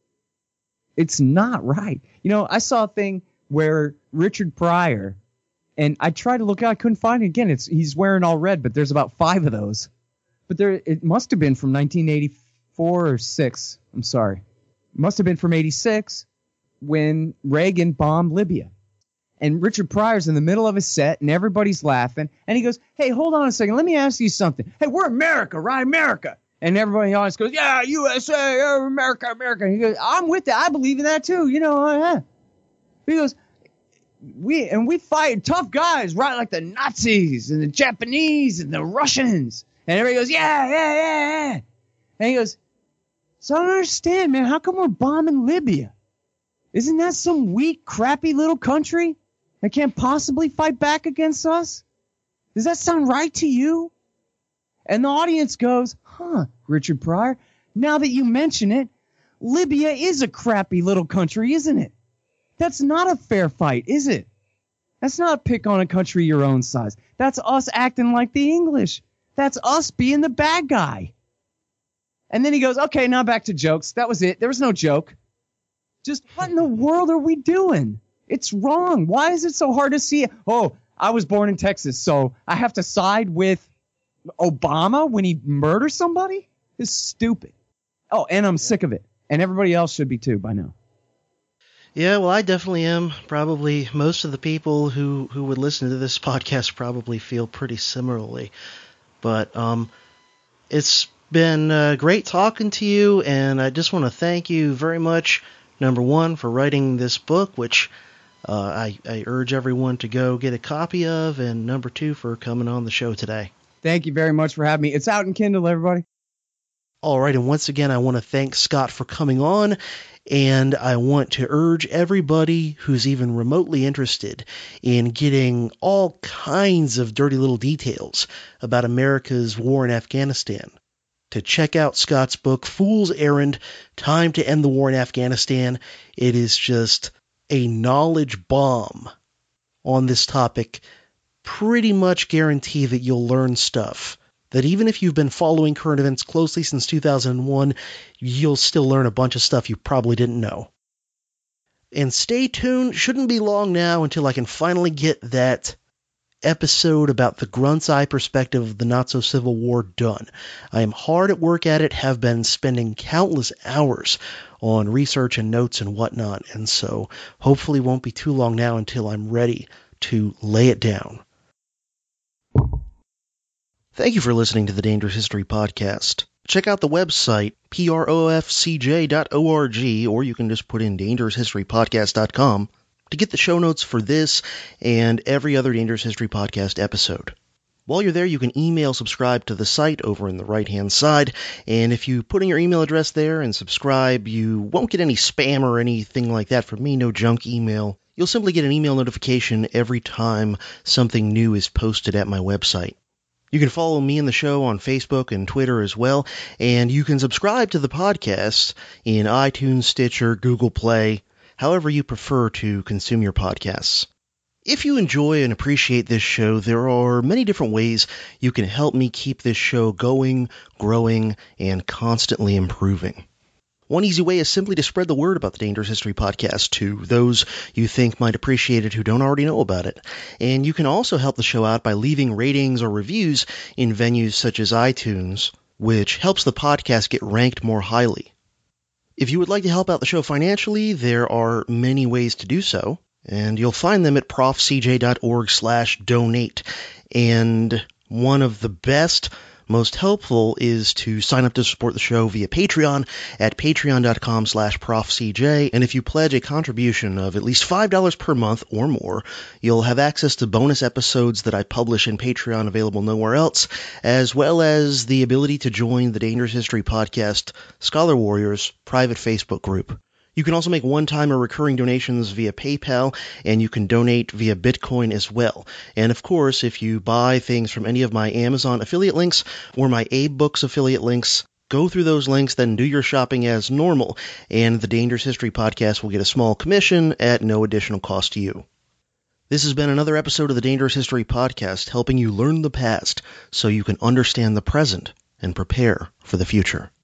It's not right. I saw a thing where Richard Pryor, and I tried to look out, I couldn't find it again. He's wearing all red, but there's about 5 of those. But it must have been from 1984 or 6. I'm sorry. It must have been from 86 when Reagan bombed Libya. And Richard Pryor's in the middle of his set, and everybody's laughing. And he goes, hey, hold on a second. Let me ask you something. Hey, we're America, right? America. And everybody in the audience goes, yeah, USA, America, America. And he goes, I'm with that. I believe in that, too. He goes, we fight tough guys, right? Like the Nazis and the Japanese and the Russians. And everybody goes, yeah. And he goes, so I don't understand, man. How come we're bombing Libya? Isn't that some weak, crappy little country that can't possibly fight back against us? Does that sound right to you? And the audience goes, Richard Pryor, now that you mention it, Libya is a crappy little country, isn't it? That's not a fair fight, is it? That's not a pick on a country your own size. That's us acting like the English. That's us being the bad guy. And then he goes, okay, now back to jokes. That was it. There was no joke. Just what in the world are we doing? It's wrong. Why is it so hard to see it? Oh, I was born in Texas, so I have to side with Obama when he murders somebody? It's stupid. Oh, and I'm sick of it. And everybody else should be too by now. Yeah, well, I definitely am. Probably most of the people who would listen to this podcast probably feel pretty similarly. But it's been great talking to you, and I just want to thank you very much, number one, for writing this book, which I urge everyone to go get a copy of, and number two, for coming on the show today. Thank you very much for having me. It's out in Kindle, everybody. All right, and once again, I want to thank Scott for coming on, and I want to urge everybody who's even remotely interested in getting all kinds of dirty little details about America's war in Afghanistan to check out Scott's book, Fool's Errand, Time to End the War in Afghanistan. It is just a knowledge bomb on this topic. Pretty much guarantee that you'll learn stuff that even if you've been following current events closely since 2001, you'll still learn a bunch of stuff you probably didn't know. And stay tuned. Shouldn't be long now until I can finally get that episode about the Grunt's Eye perspective of the not-so-Civil War done. I am hard at work at it, have been spending countless hours on research and notes and whatnot, and so hopefully won't be too long now until I'm ready to lay it down. Thank you for listening to the Dangerous History Podcast. Check out the website, profcj.org, or you can just put in dangeroushistorypodcast.com to get the show notes for this and every other Dangerous History Podcast episode. While you're there, you can email subscribe to the site over in the right-hand side, and if you put in your email address there and subscribe, you won't get any spam or anything like that from me, no junk email. You'll simply get an email notification every time something new is posted at my website. You can follow me and the show on Facebook and Twitter as well, and you can subscribe to the podcast in iTunes, Stitcher, Google Play, however you prefer to consume your podcasts. If you enjoy and appreciate this show, there are many different ways you can help me keep this show going, growing, and constantly improving. One easy way is simply to spread the word about the Dangerous History Podcast to those you think might appreciate it who don't already know about it. And you can also help the show out by leaving ratings or reviews in venues such as iTunes, which helps the podcast get ranked more highly. If you would like to help out the show financially, there are many ways to do so, and you'll find them at profcj.org/donate. And one of the best, most helpful is to sign up to support the show via Patreon at patreon.com/profcj. And if you pledge a contribution of at least $5 per month or more, you'll have access to bonus episodes that I publish in Patreon available nowhere else, as well as the ability to join the Dangerous History Podcast Scholar Warriors private Facebook group. You can also make one-time or recurring donations via PayPal, and you can donate via Bitcoin as well. And of course, if you buy things from any of my Amazon affiliate links or my AbeBooks affiliate links, go through those links, then do your shopping as normal, and the Dangerous History Podcast will get a small commission at no additional cost to you. This has been another episode of the Dangerous History Podcast, helping you learn the past so you can understand the present and prepare for the future.